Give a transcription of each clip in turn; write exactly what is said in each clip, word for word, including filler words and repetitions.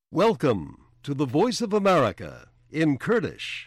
Welcome to the Voice of America in Kurdish.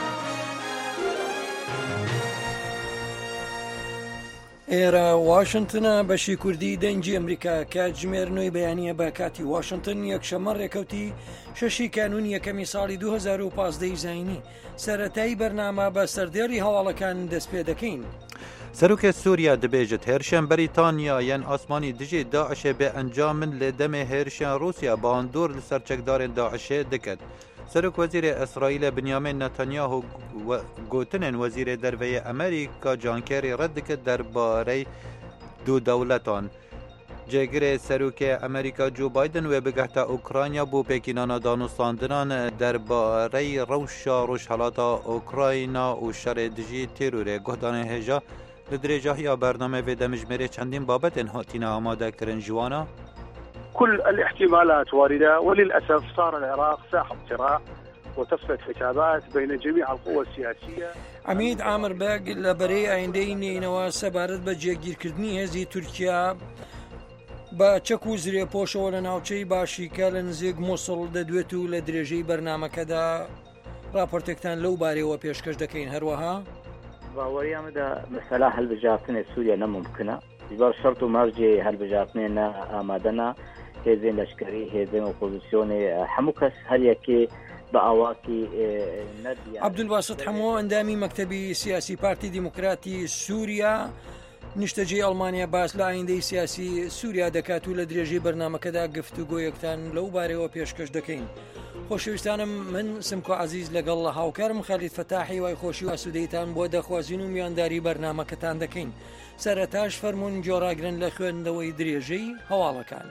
ئێرە واشنگتنە بەشی کوردی دەنگی ئەمریکا کاتژمێر نوێی بەیانیە بە کاتی واشنگتن یەکشەممە ڕێکەوتی شەشی کانون یەکەمی ساڵی دوو هەزار و پانزدە زاینی سەرەتایی بەرنامە بە سەردێڕی هەواڵەکان دەست پێ دەکەین. سەرۆکێ سووریا دەبێژێت هێرشێن بەریتانیا یان ئاسمانی دژێ داعشێ بێ ئەنجامن لێ دەمێ هێرشیان رووسیا باندۆر لە سەرچەکدارên داعشێ دەکەت. سەرۆک وەزیرê ئەسرائیلە بنیامین نەتەنیاهو گوتنên وەزیرê دەرڤەیە ئەمریکا جانکێری ڕەت دەکرد دەربارەی دوو دەوڵەتان. جێگرê سەرۆکê ئەمریکا جو بایدن wê bigehta Ukrayna bû pêkînana danûstandinan derbarey rewşa rojhelata Ukrayna û şerê dijî têrorê guhdanê hêja li dirêjahiya bername vê de mijmêrê çendîn babetên hatîne amadekirin ji wan a كل الاحتمالات واردة وللأسف صار العراق ساحة صراع وتفلت حسابات بين جميع القوى السياسية. عمید عامر بەگ لە بەرەی ئایندەی نێینەوە سەبارەت بە جێگیرکردنی هێزی تورکیا بە چەک و زرێ پۆشەوە لە ناوچەی باشیکە لە نزیک مووسڵ دەدوێت و لە درێژەی بەرنامەکەدا راپۆرتێکتان لەو بارەوە پێشکەش دەکەین. هەروەها باوەریامەدا مەسەلا هەڵبژاردنی سووریا نەممکنە دیوار شەرت و مەرجێ هەڵبژاردنێنە ئامادەنا هێزên لەشکری هێزên ئۆپۆزیسیۆنێ هەموو کەس هەر یەکێ بە ئاواکی عەبدولباست هەموو ئەندامی مەکتەبی سیاسی پارتی دیموکراتی سووریا نیشتەجێی ئەڵمانیا باس لە ئایندەی سیاسی سووریا دەکات و لە درێژەی بەرنامەکەدا گفتوگۆیەکتان لەو بارەوە پێشکەش دەکەین. خۆشەویستانم من سمکۆ عەزیز لەگەڵ لە هاوکارم خەلیل فەتاحی وای خۆشی و ئاسوودەیتان بۆ دەخوازین و میوانداری بەرنامەکەتان دەکەین. سەرەتاش فەرموون جۆراگرن لە خوێندنەوەی درێژەی هەواڵەکان.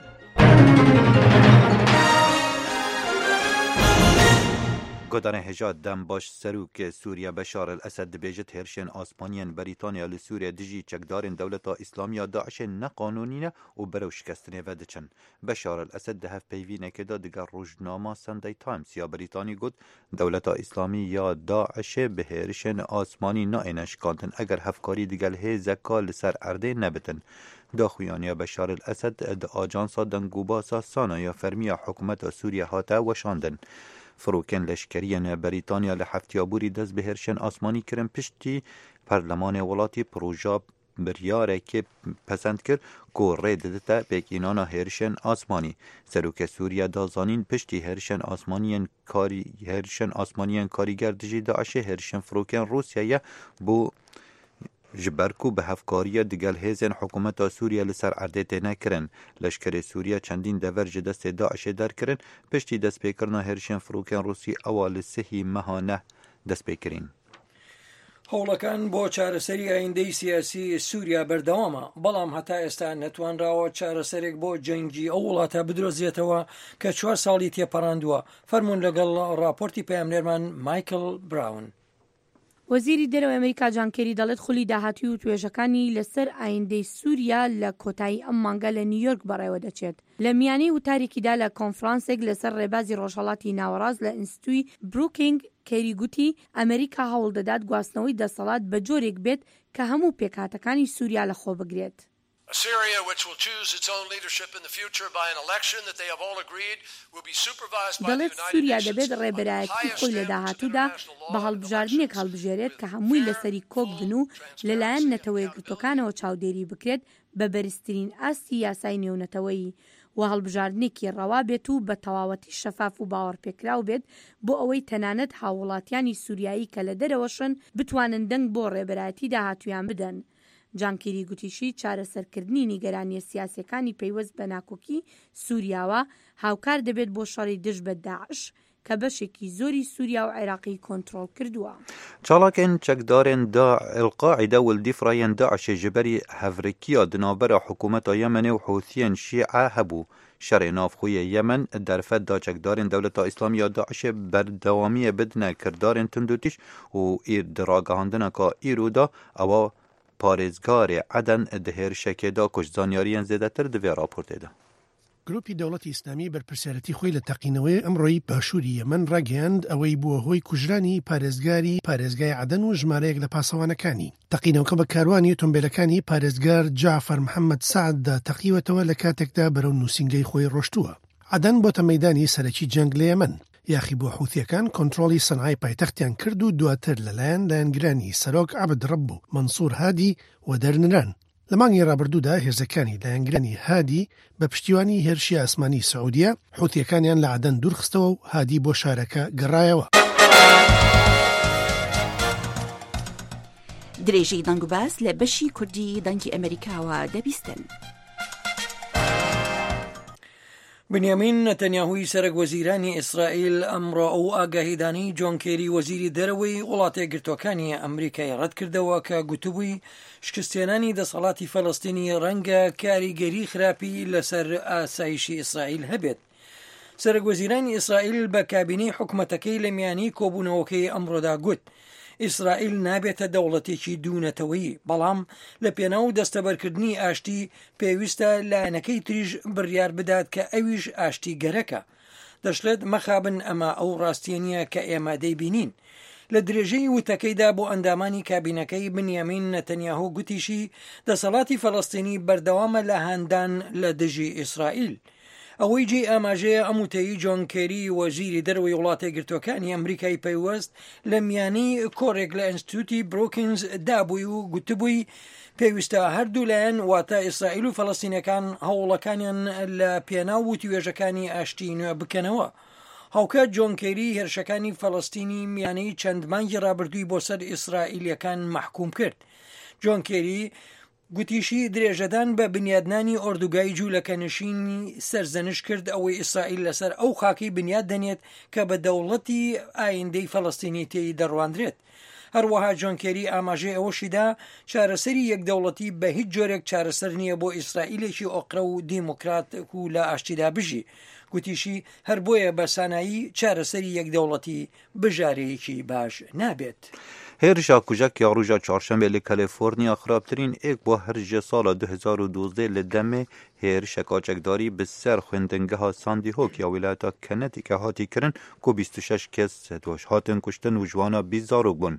گۆدانê hêja dem baş serokê Sûriya Beşar el-Esed dibêjit hêrişên asmaniyên Brîtanya li Sûriya dijî çekdarên dewleta İslamiya Daişê neqanûnî ne û berew şikestinê ve diçin. Beşar el-Esed di hevpeyvînekê de diger rojnama Sunday Times ya Brîtanî got dewleta İslamî ya Daişê bi hêrişên asmanî naêne şikandin eger hevkarî digel hêzeka li ser erdê nebitin. Daxuyaniya Beşar el-Esed di ajansa dengûbasa Sana ya fermiya hikûmeta Sûriya hate weşandin. فروکن لشکریان بریتانیا لحفتیابوری دست به هرشن آسمانی کرن پشتی پرلمان ولاتی پروژا بریاره که پسند کرد که رید دتا بکینانا هرشن آسمانی. سروک سوریا دازانین پشتی هرشن آسمانیان کاری هرشن آسمانیان کاریگر دجی داعش هرشن فروکن روسیه بو جبرکو به هفکاری دیگل هیزن حکومت سوریه لسر عرده تینه کرن. لشکر سوریه چندین دورج دست داعش در کرن پشتی دست پیکرنا هرشن فروکن روسی اوال سهی مهانه دست پیکرین. هەوڵەکان بۆ چارەسەری ئایندەی سیاسی سووریا بەردەوامە بەڵام هەتا ئێستا نەتوانراوە چارەسەرێک بۆ جەنگی ئەو وڵاتە بدرۆزێتەوە کە چوار ساڵی تێپەڕاندووە. فەرموون لەگەڵ راپۆرتی پەیامنێرمان مایکل براون. وەزیری دەرەوەی ئەمریکا جان کێری دەڵێت خولی داهاتوی و توێژەکانی لەسەر ئایندەی سووریا لە کۆتایی ئەم مانگە لە نیویۆرک بەڕێوە دەچێت. لە میانەی وتارێکیدا لە کۆنفرانسێک لەسەر ڕێبازی ڕۆژهەڵاتی ناوەڕاست لە ئینستیتوی بروکینگ کێری گوتی ئەمریکا هەوڵ دەدات گواستنەوەی دەسەڵات بە جۆرێک بێت کە هەموو پێکهاتەکانی سووریا لەخۆ بگرێت. Syria, which will choose its own leadership in the future by an election that they have all agreed will be supervised by the United Nations. دەبێت ڕێبەرایەتی خۆی لە داهاتوودا بە هەڵبژاردنێک هەڵبژێرێت کە هەمووی لەسەری کۆک بن و لەلایەن نەتەوەی گرتوەکانەوە چاودێری بکرێت بە بەرزترین ئاستی یاسای نێونەتەوەیی و هەڵبژاردنێکی ڕەوا بێت و بە تەواوەتی شەفاف و باوەڕپێکراو بێت بۆ ئەوەی تەنانەت هاوڵاتیانی سووریایی کە لە دەرەوەشن بتوانن دەنگ بۆ ڕێبەرایەتی داهاتویان بدەن. جانکێری گوتیشی چارەسەرکردنی نیگەرانی سیاسەکانی پەیوەست بە ناکۆکی سووریاوە هاوکار دەبێت بۆ شەڕی دژ بە داعش کە بەشێکی زۆری سووریا و عێراقی کۆنتڕۆڵ کردووە. چالاکên çekdarên da el-Qaîde û dîfrayên Daişê ji berî hevrêkiya di navbera hikûmeta Yemenê û Hûthiyên Şîe hebû. Şerê navxuyê Yemen derfet da çekdarên dewleta İslamiya Daişê berdewamiyê bidine kirdarên tundûtîş û îr di ragihandina ka îro da ewa پارێزگارێ عەدەن di هێرشekê da کوژزانیاریان زێدەتر divê raportê de. گروپی دەوڵەتی ئیسلامی بەرپرسیارەتی خۆی لە تەقینەوەی ئەمڕۆی باشووری یەمەن ڕاگەیاند ئەوەی بووە هۆی کوژرانی پارێزگاری پارێزگای عەدەن و ژمارەیەک لە پاسەوانەکانی. تەقینەوەکە بە کاروانی ئۆتۆمبیلەکانی پارێزگار جعفەر محەممەد سعد دا تەقیوەتەوە لە کاتێکدا بەرەو نووسینگەی خۆی ڕۆشتووە. عەدەن بۆتە مەیدانی سەرەکی جەنگ لە یەمەن. یاخی بۆ حوثیەکان کۆنتڕۆڵی سەنعای پایتەختیان کرد و دواتر لەلایەن لایەنگرانی سەرۆک عەبد ڕەب و مەنسوور هادی و دەرنران. لە مانگی ڕابردوودا هێرزەکانی لایەنگرانی هادی بە پشتیوانی هێرشی ئاسمانی سعودیە حوثیەکانیان لە عەدەن دوورخستەوە و هادی بۆ شارەکە گەڕایەوە. درێژەی دەنگ و باس لە بەشی کوردی دەنگی ئەمریکاوە دەبیستن. بنیامین نەتەنیاهوی سەرۆک وەزیرانی ئیسرائیل ئەمڕۆ ئەو ئاگاهیدانی جۆن کێری وەزیری دەرەوەی وڵاتە یەکگرتووەکانی ئەمریکای ڕەت کردەوە کە گوتبووی شکستێنانی دەسەڵاتی فەڵەستینی ڕەنگە کاریگەری خراپی لەسەر ئاسایشی ئیسرائیل هەبێت. سەرۆک وەزیرانی ئیسرائیل بە کابینەی حکوومەتەکەی لە میانی کۆبوونەوەکەی ئەمڕۆدا گوت ئیسرائیل نابێتە دەوڵەتێکی دوونەتەوەیی، بەڵام لە پێناو دەستەبەرکردنی ئاشتی پێویستە لایەنەکەی تریژ بڕیار بدات کە ئەویش ئاشتی گەرەکە. دەشڵێت مەخابن ئەمە ئەو ڕاستیە کە ئێمە دەیبینین. لە درێژەی وتەکەیدا بۆ ئەندامانی کابینەکەی بنیامین نەتەنیاهو گوتیشی دەسەڵاتی فەڵەستینی بەردەوامە لە هەندان لە دژی ئیسرائیل. ئەوەی جێ ئاماژەیە ئەموتەیی جۆن کێری وەزیری دەرەوەی وڵاتە یەکگرتووەکانی ئەمریکای پەیوەست لە میانی کۆڕێک لە ئینستیتوتی بروکینز دابووی و گوتبووی پێویستە هەردوو لایەن واتە ئیسرائیل و فەڵەستینەکان هەوڵەکانیان لە پێناو وتیوێژەکانی ئاشتی نوێ بکەنەوە. هاوکات جۆن کێری هێرشەکانی فەڵەستینی میانەی چەند مانگی ڕابردووی بۆ سەر ئیسرائیلیەکان محکوم کرد. جۆن کێری گوتیشی درێژەدان بە بنیادنانی ئۆردوگای جوولەکەنشینی سەرزەنش کرد ئەوەی ئیسرائیل لەسەر ئەو خاکی بنیاد دەنێت کە بە دەوڵەتی ئایندەی فەڵەستینی تێی دەڕواندرێت. هەروەها جۆن کێری ئاماژەی ئەوەشیدا چارەسەری یەکدەوڵەتی بە هیچ جۆرێک چارەسەر نییە بۆ ئیسرائیلێکی ئۆقرە و دیموکرات و لە ئاشتیدا بژی. گوتیشی هەر بۆیە بە سانایی چارەسەری یەکدەوڵەتی بژارەیەکی باش نابێت. هێرشا کوژەکی ڕۆژە چوارشەمبێ لە کالیفۆرنیا خراپترین ئێک بۆ هەرژە ساڵە دو هەزار و دوازدە لە دەمێ هێرشە کاچەکداری bi ser خوێندنگەها ساندی هۆک یا ویلایەتە کەنەتیکە هاتی kirin ku بیست و شەش kes hatin kuştin û ji wan re bîst zarok bûn.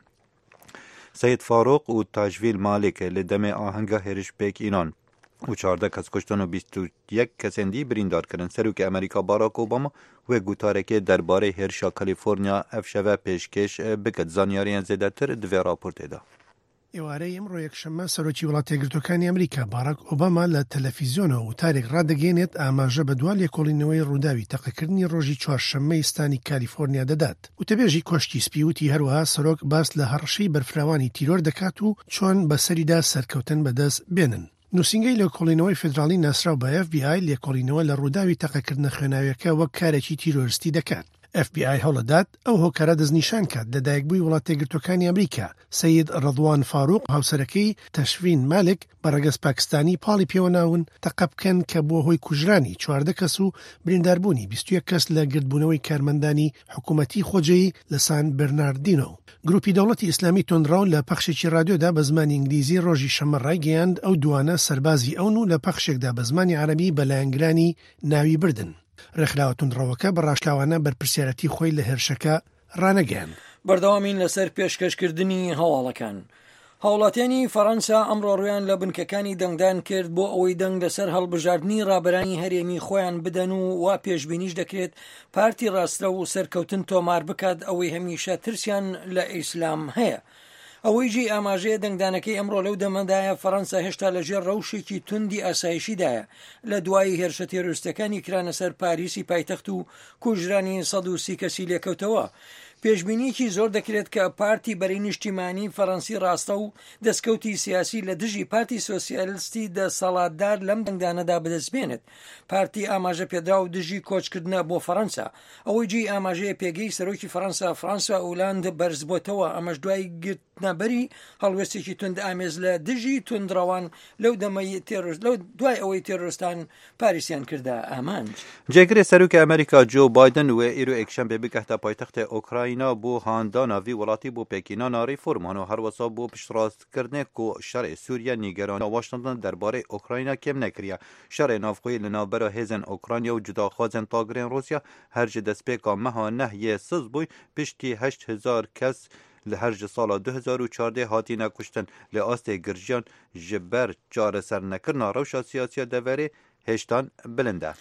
Seyid Farok û Tajvîl Malik li demê ahenga hêrişpêk înan û çardeh kes kuştin û bîst û yek kesên dî birîndar kirin. Serokê Amerîka Barack Obama wê gutarekê derbarê hêrişa Kalîforniya ev şeve pêşkêş biket. Zanyariyên zêdetir di vê raportê de. ئێوارەی ئەمڕۆ یەکشەممە سەرۆکی وڵاتە یەکگرتووەکانی ئەمریکا باراک ئۆباما لە تەلەڤیزیۆنەوە وتارێک ڕادەگەێنێت ئاماژە بە دوای لێکۆڵینەوەی ڕووداوی تەقەکردنی ڕۆژی چوارشەممەی ستانی کالیفۆرنیا دەدات. وتەبێژی کۆشتی سپی وتی هەروەها سەرۆک باس لە هەڕەشەی بەرفراوانی تیرۆر دەکات و چۆن بەسەریدا سەرکەوتن بەدەست بێنن. نووسنگەی لێکۆڵینەوەی فێدراڵی ناسراو بە ئەف بی ئای لێکۆڵینەوە لە ڕووداوی تەقەکردنە خوێناویەکە وەک کارێکی تیرۆریستی دەکات. ئەف بی ئای هەوڵەدات ئەو هۆکارە دەستنیشان کات لە دایکبووی وڵاتە یەکگرتووەکانی ئەمریکا. سەید ڕەضوان فاروق هاوسەرەکەی تەشفین مالک بە ڕەگەز پاکستانی پاڵی پێوەناون تەقە بکەن کە بۆ هۆی کوژرانی چواردە کەس و برینداربوونی بیست و یەک کەس لە گردبوونەوەی کارمەندانی حکوومەتی خۆجەیی لە سان بەرناردینۆ. گروپی دەوڵەتی ئیسلامی تۆندڕاو لە پەخشێکی رادیۆدا بە زمانی ئینگلیزی ڕۆژی شەمە ڕایگەیاند ئەو دوانە سەربازی ئەون و لە پەخشێکدا بە زمانی عەرەبی بە لایەنگرانی ناوی بردن. ڕێکخراوە تۆندڕەوەکە بەڕاشلاوانە بەرپرسیارەتی خۆی لە هێرشەکە ڕانەگەیاند. بەردەوامین لەسەر پێشکەشکردنی هەواڵەکان. هاوڵاتیانی فەڕەنسا ئەمڕۆ ڕویان لە بنکەکانی دەنگدان کرد بۆ ئەوەی دەنگ لەسەر هەڵبژاردننی ڕابەرانی هەرێمی خۆیان بدەن و وا پێشبینیش دەکرێت پارتی ڕاستە و سەرکەوتن تۆمار بکات ئەوەی هەمیشە ترسیان لە ئیسلام هەیە. ئەوەی جێ ئاماژەیە دەنگدانەکەی ئەمڕۆ لەو دەمەدایە فەڕەنسا هێشتا لەژێر ڕەوشێکی توندی ئاسایشیدایە لە دوای هێرشە تێرۆریستەکانی کرانە سەر پاریسی پایتەخت و کوژرانی سەد و سی کەسی لێکەوتەوە. پێشبینیکی زۆر دەکرێت کە پارتی بەرەی نیشتیمانی فەڕەنسی ڕاستە و دەستکەوتی سیاسی لە دژی پارتی سۆسیالیستی دەسەڵاتدار لەم دەنگدانەدا بەدەستبێنێت. پارتی ئاماژە پێدرا و دژی کۆچکردنە بۆ فەڕەنسا. ئەوەی جێی ئاماژەیە پێگەی سەرۆکی فەڕەنسا فرانسوا ئۆلاند بەرز بۆتەوە. ئەمەش دوای گرتنەبەری هەڵوێستێکی تند ئامێز لە دژی توندڕەوان لەو دەمەی تێرۆریست لەو دوای ئەوەی تێرۆریستان پاریسیان کردە ئامانج. جێگرێ سەرۆکی ئەمریکا جو بایدن وێ ئیرۆ یەکشەمبێ بکەتە پایتەختە ئۆکراین بۆ هاندانا وی وڵاتی بۆ پێکینانا ریفۆرمان و هەروەسا بۆ پشتڕاستکردنێک و شەڕێ سووریا نیگەرانە واشنگتن دەربارەی ئۆکراینە کێم نەکریە. شەڕێ ناوخۆیی لە ناوبەرە هێزن ئۆکرانیا و جوداخوازن تاگرێن رووسیا هەرجە دەستپێکا مەها نەهیە سز بووی پشتی هەشت هەزار کەس لە هەرجە ساڵا دو هەزار و چواردە هاتینە کوشتن لە ئاستێ گرژیان ji ber çareser nekirina rewşa siyasiya deverê hêştan bilind e.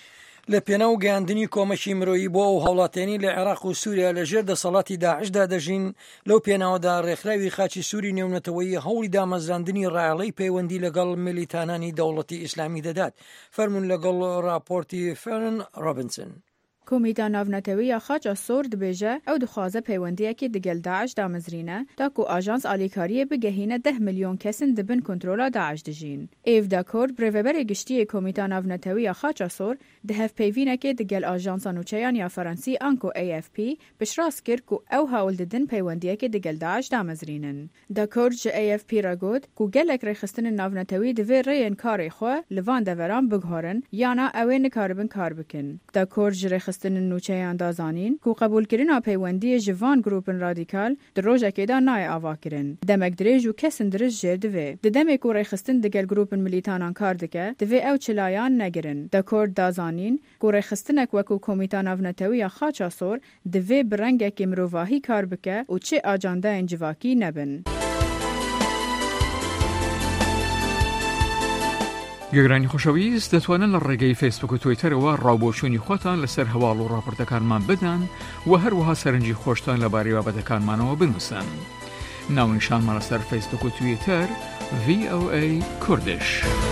لە پێناو گەیاندنی کۆمەکی مرۆیی بۆ ئەو هەوڵاتێنی لە عێراق و سووریا لەژێر دەسەڵاتی داعشدا دەژین لەو پێناوەدا ڕێکخراوی خاچی سووری نێونەتەوەیی هەوڵی دامەزراندنی ڕایەڵەی پەیوەندی لەگەڵ میلیتانانی دەوڵەتی ئیسلامی دەدات. فەرمون لەگەڵ راپۆرتی فێرن ڕۆبنسن. کۆمیتا ناونەتەوەیە خاچە سۆر دبێژە ئەو دخوازە پەیوەندیەکی دگەل داعش دامەزرینە تاکو ئاژانس ئالیکاریە بگەهینە ده ملیۆن کەسن دبن کۆنترۆلا داعش دژین. ئێڤدا کۆرد برێڤەبەرێ گشتیە کۆمیتا ناونەتەوەیە خاچە سۆر دهەف پەیوینەکێ دگەل ئاژانسا نوچەیان یا فەرەنسی ئانکۆ ئێ ئەف پی پشراس کرد و ئەو هاول ددن پەیوەندیەکی دگەل داعش دامەزرینن. دا کۆرد ji ئێ ئەف پی ڕگوت کو gelek ڕێخستنên ناونەتەوی divê rêyên karê xwe li van deveran biguherin yana ew ê nikaribin kar bikin. Da kôrd ji rêxistinên nûçeyan da zanîn ku qebûlkirina peywendiyê ji van grûpên radîkal di rojekê da nayê avakirin. Demek dirêj û kesin dirij jêr divê. Di demê ku rêxistin digel grûpên milîtanan kar dike, divê ew çilayan negirin. Da kôrd da zanîn ku rêxistinek wekû komîta navnetewiya xaça sor divê bi rengekê mirovahî kar bike û çi ajandayên civakî nebin. گەگرانی خۆشەویست دەتوانن لە ڕێگەی فیسبوک و تویتەرەوە ڕاوبۆچوونی خۆتان لەسەر هەواڵ و ڕاپۆرتەکانمان بدەن و هەروەها سەرنجی خۆشتان لەبارەی بابەتەکانمانەوە بنووسن. ناونیشانمان لەسەر فیسبوک و تویتەر ڤی ئۆ ئەی کوردش.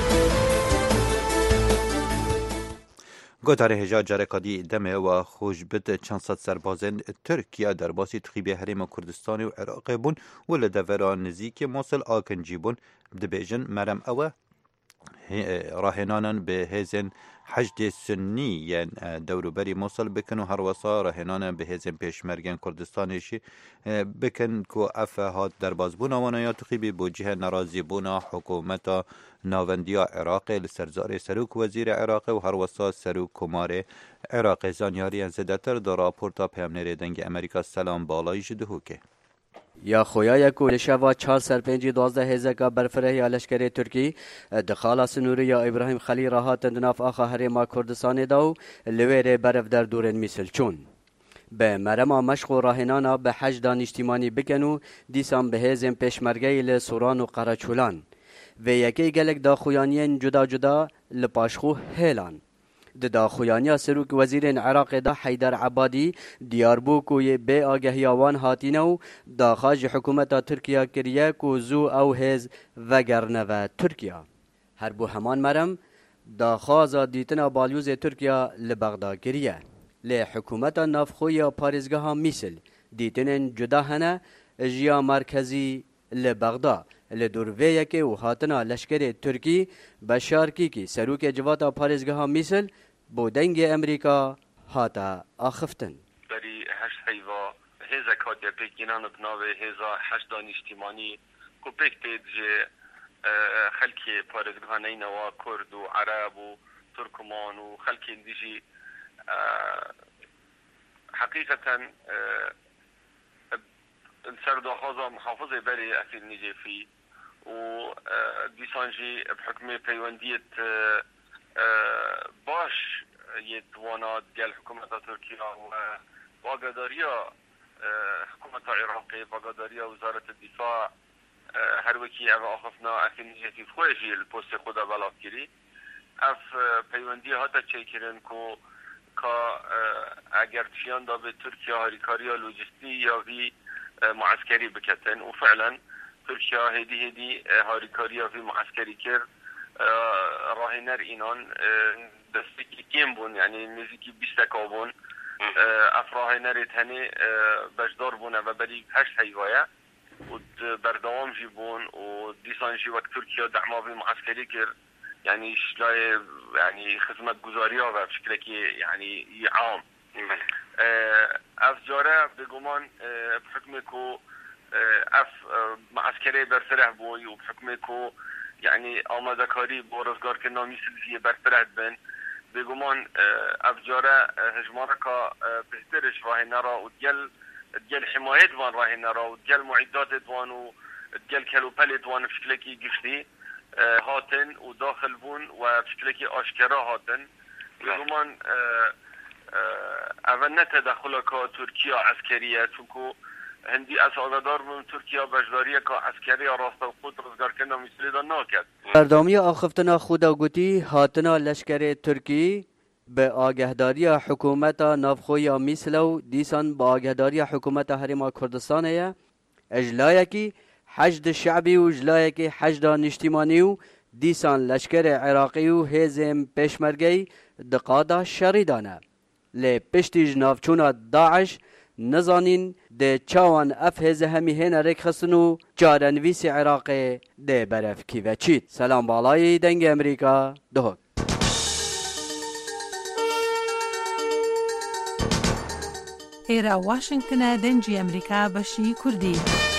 گۆتارە هێژا جارێکادی دەمێ و خۆشبت چەند سەد سەربازên تورکیا دەرباسی تخیبê herêma Kurdistanê û Iraqê bûn û li devera nizîkê Mosul akincî bûn. Dibêjin merem ew e راهێنانان bi hêzên hejdê Sunnî yên dewroberî Mosul bikin û her wesa raهێنانان bi hêzên pêşmergên Kurdistanê jî bikin ku ev hat derbasbûna wan ya tixîbî bo cihê nerazîbûna hikûmeta navendiya Iraqê li ser zarê Serok Wezîrê Iraqê û her wesa Serok Komarê Iraqê zanyariyên zêdetir di raporta peyamnêrê dengê Amerîka Selam Balayî ji dihûkê. یا خویای کو لشوا چهار سر پنجی دوازده هزار برفره یا لشکری ترکی دخالا سنوری یا ابراهیم خلیل راحت اندناف آخا هرما کردستان داو لویر برف در دورن میسل چون به مرما مشق و راهنانا به حج دانشتیمانی بکنو دیسان به هزم پیشمرگی لسوران و قراچولان و یکی گلک دا خویانین جدا جدا لپاشخو هیلان د داخویانیا سروک وزیرین عراق دا حیدر عبادی دیار بو کوی به آگهیاوان هاتینو دا خاج حکومت ترکیه کریه کو زو او هز وگرنه و ترکیه هر بو همان مرم دا خازا دیتنا بالیوز ترکیه لبغدا کریه لی حکومت نافخوی پاریزگاه میسل دیتنین جدا هنه جیا مرکزی لبغدا لدورویه که و هاتنا لشکر ترکی بشارکی کی سروک جواتا پاریزگاه میسل بودنگ امریکا هاتا آخفتن بری هشت حیوا هزا کادیا پیکینان بناوه هزا هشت دانشتیمانی کو پیک پید جه خلکی پاریزگاه نینوا کرد و عرب و ترکمان و خلکی دیجی حقیقتا سردو خوزا محافظه بری افیل نجفی و دیسانجی بحکم پیوندیت باش یدوانات گل حکومت ترکیه و واگداریا حکومت عراقی واگداریا وزارت الدفاع هر وکی او آخفنا افیل نجفی خوشی الپوست خدا بلاف کری اف پیوندی هاتا چه کرن که که اگر تشیان دا به ترکیه هاریکاریا لوجستی یا وی معسكري بكتن وفعلا تركيا هدي هدي هاريكاريا في معسكري كير راهنر إينان دستكي كيم بون يعني نزيكي بيستكا بون أفراهنر تهني بجدار بون وبري هشت هيوايا وبردوام جي بون وديسان جي وقت تركيا دعما في معسكري كير يعني شلاي يعني خدمة جزارية وبشكل يعني عام اف جاره بگمان بحکم کو اف معسكري برفره بوي وبحكم كو يعني آماده کاری با روزگار که نامی سلزیه برفره بن بگمان اف جاره هجماره که بهترش راه نرا و دگل دگل حمایت وان راه نرا و دگل معدات وان و دگل کلوپلت وان بشکلکی گشتی هاتن و داخل بون و بشکلکی آشکرا هاتن بگمان اول نه تدخل که ترکیه عسکریه چونکو هندی اسعاددار بون ترکیه بجداریه که عسکری راست و خود روزگار کنه مثلی دا ناکد بردامی آخفتنا خود و گوتی هاتنا لشکر ترکی به آگهداری حکومت نافخوی میسلو دیسان با آگهداری حکومت هرما کردستانه اجلایه کی حشد شعبی و اجلایه کی حشد نشتیمانی و دیسان لشکر عراقی و هزم پشمرگی دقادا شریدانه لی پشتی جنافچونا داعش نزانین ده چاوان اف هزه همی هین ریک خستنو جارنویسی عراقی ده برف کی و چید. سلام بالای دنگ امریکا دهک. ئێرە واشنگتنە دەنجی ئەمریکا بەشی کوردی.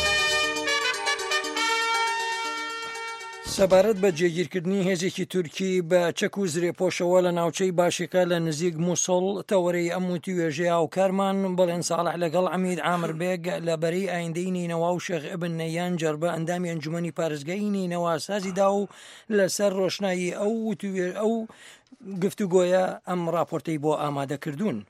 سەبارەت بە جێگیرکردنی هێزێکی تورکی بە چەک و زرێپۆشەوە لە ناوچەی باشیکە لە نزیک مووسڵ تەوەرەی ئەموتی وێژەیە و کارمان بەڵێن ساڵح لەگەڵ عەمید عامربێگ لە بەرەی ئایندەی نینەوە و شێخ ئیبن نەیان جەربە ئەندامی ئەنجومەنی پارێزگای نینەوە سازیدا و لەسەر ڕۆشنایی ئەو ئەو گفتوگۆیە ئەم راپۆرتەی بۆ ئامادەکردوون.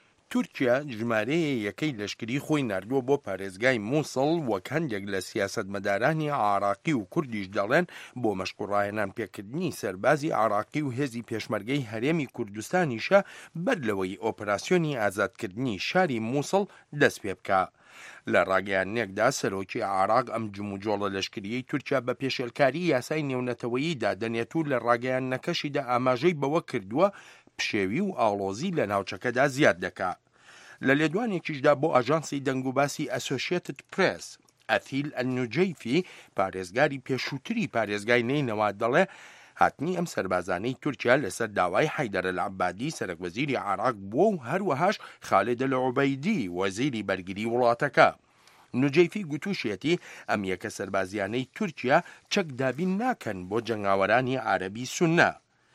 تورکیا ژمارەیە یەکەی لەشکری خۆی نردووە بۆ پارێزگای مووسڵ وەک هەندێک لە سیاسەتمەدارانی عراقی و کوردیش دەڵێن بۆ مەشقوڕاهێنان پێکردنی سەربازی عراقی و هێزی پێشمەرگەی هەرێمی کوردستانیشە بەر لەوەی ئۆپراسیۆنی ئازادکردنی شاری مووسڵ دەست پێ بکە. لە ڕاگەیانێکدا سەرۆکی عراق ئەم جموجۆڵە لەشکریەی تورکیا بە پێشێلکاری یاسای نێونەتەوەییدا دەنێت و لە ڕاگەیانەکەشیدا ئاماژەی بەوە کردووە پشێوی و ئاڵۆزی لە ناوچەکەدا زیاد دەکات. لە لێدوانێکیشدا بۆ ئاژانسی دەنگوباسی ئەسۆشیێتد پرێس ئەتیل ئەنوجەیفی پارێزگاری پێشووتری پارێزگای نینەوە دەڵێ هاتنی ئەم سەربازانەی تورکیا لەسەر داوای حەیدەرە العەبادی سەرۆکوەزیری عراق بووە و هەروەهاش خالد العوبەیدی وەزیری بەرگری وڵاتەکە. نوجەیفی گوتوشێتی ئەم یەکە سەربازیانەی تورکیا چەک دابین ناکەن بۆ جەنگاوەرانی عەرەبی سونە.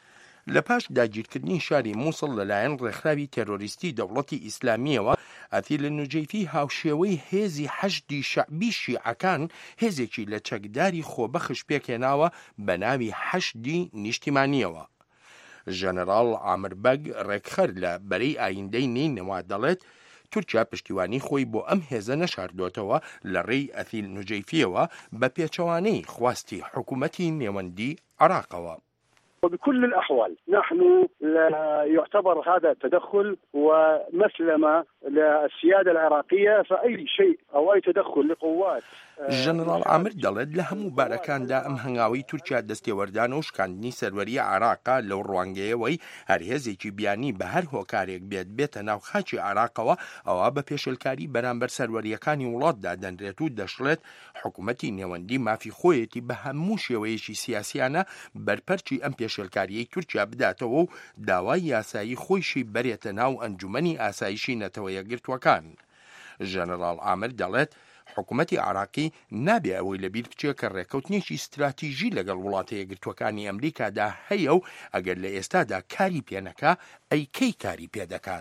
لە پاش داگیرکردنی شاری مووسڵ لەلایەن ڕێکخراوی تێرۆریستی دەوڵەتی ئیسلامیەوە ئەتیل نوجەیفی هاوشێوەی هێزی حەشدی شەعبی شیعەکان هێزێکی لە چەکداری خۆبەخش پێکێناوە بە ناوی حەشدی نیشتیمانیەوە. ژەنەڕاڵ عامربەگ ڕێکخەر لە بەرەی ئایندەی نینەوە دەڵێت تورکیا پشتیوانی خۆی بۆ ئەم هێزە نەشاردوتەوە لە ڕێی ئەتیل نوجەیفیەوە بە پێچەوانەی خواستی حکوومەتی نێوەندی عراقەوە. وبكل الأحوال نحن لا يعتبر هذا تدخل ومسلمة للسيادة العراقية فأي شيء أو أي تدخل لقوات. ژەنەڕاڵ عامر دەڵێت لە هەموو بارەکاندا ئەم هەنگاوی تورکیا دەستێوەردان و شکاندنی سەروەریە عراقا لەو ڕوانگەیەوەی هەر هێزێکی بیانی بە هەر هۆکارێک بێت بێتە ناو خاچی عراقەوە ئەوە بە پێشێلکاری بەرامبەر سەروەریەکانی وڵاتدا دەنرێت و دەشڵێت حکوومەتی نێوەندی مافی خۆیەتی بە هەموو شێوەیەکی سیاسیانە بەرپەرچی ئەم پێشێلکاریەی تورکیا بداتەوە و داوای یاسایی خۆیشی بەرێتە ناو ئەنجومەنی ئاسایشی نەتەوە یەکگرتووەکان. ژەنەڕاڵ عامر دەڵێت حکوومەتی عراقی نابێ ئەوەی لەبیر بچێت کە ڕێکەوتنێکی استراتیژی لەگەڵ وڵاتە یەکگرتووەکانی ئەمریکادا هەیە و ئەگەر لە ئێستادا کاری پێنەکا ئەیکەی کاری پێدەکات.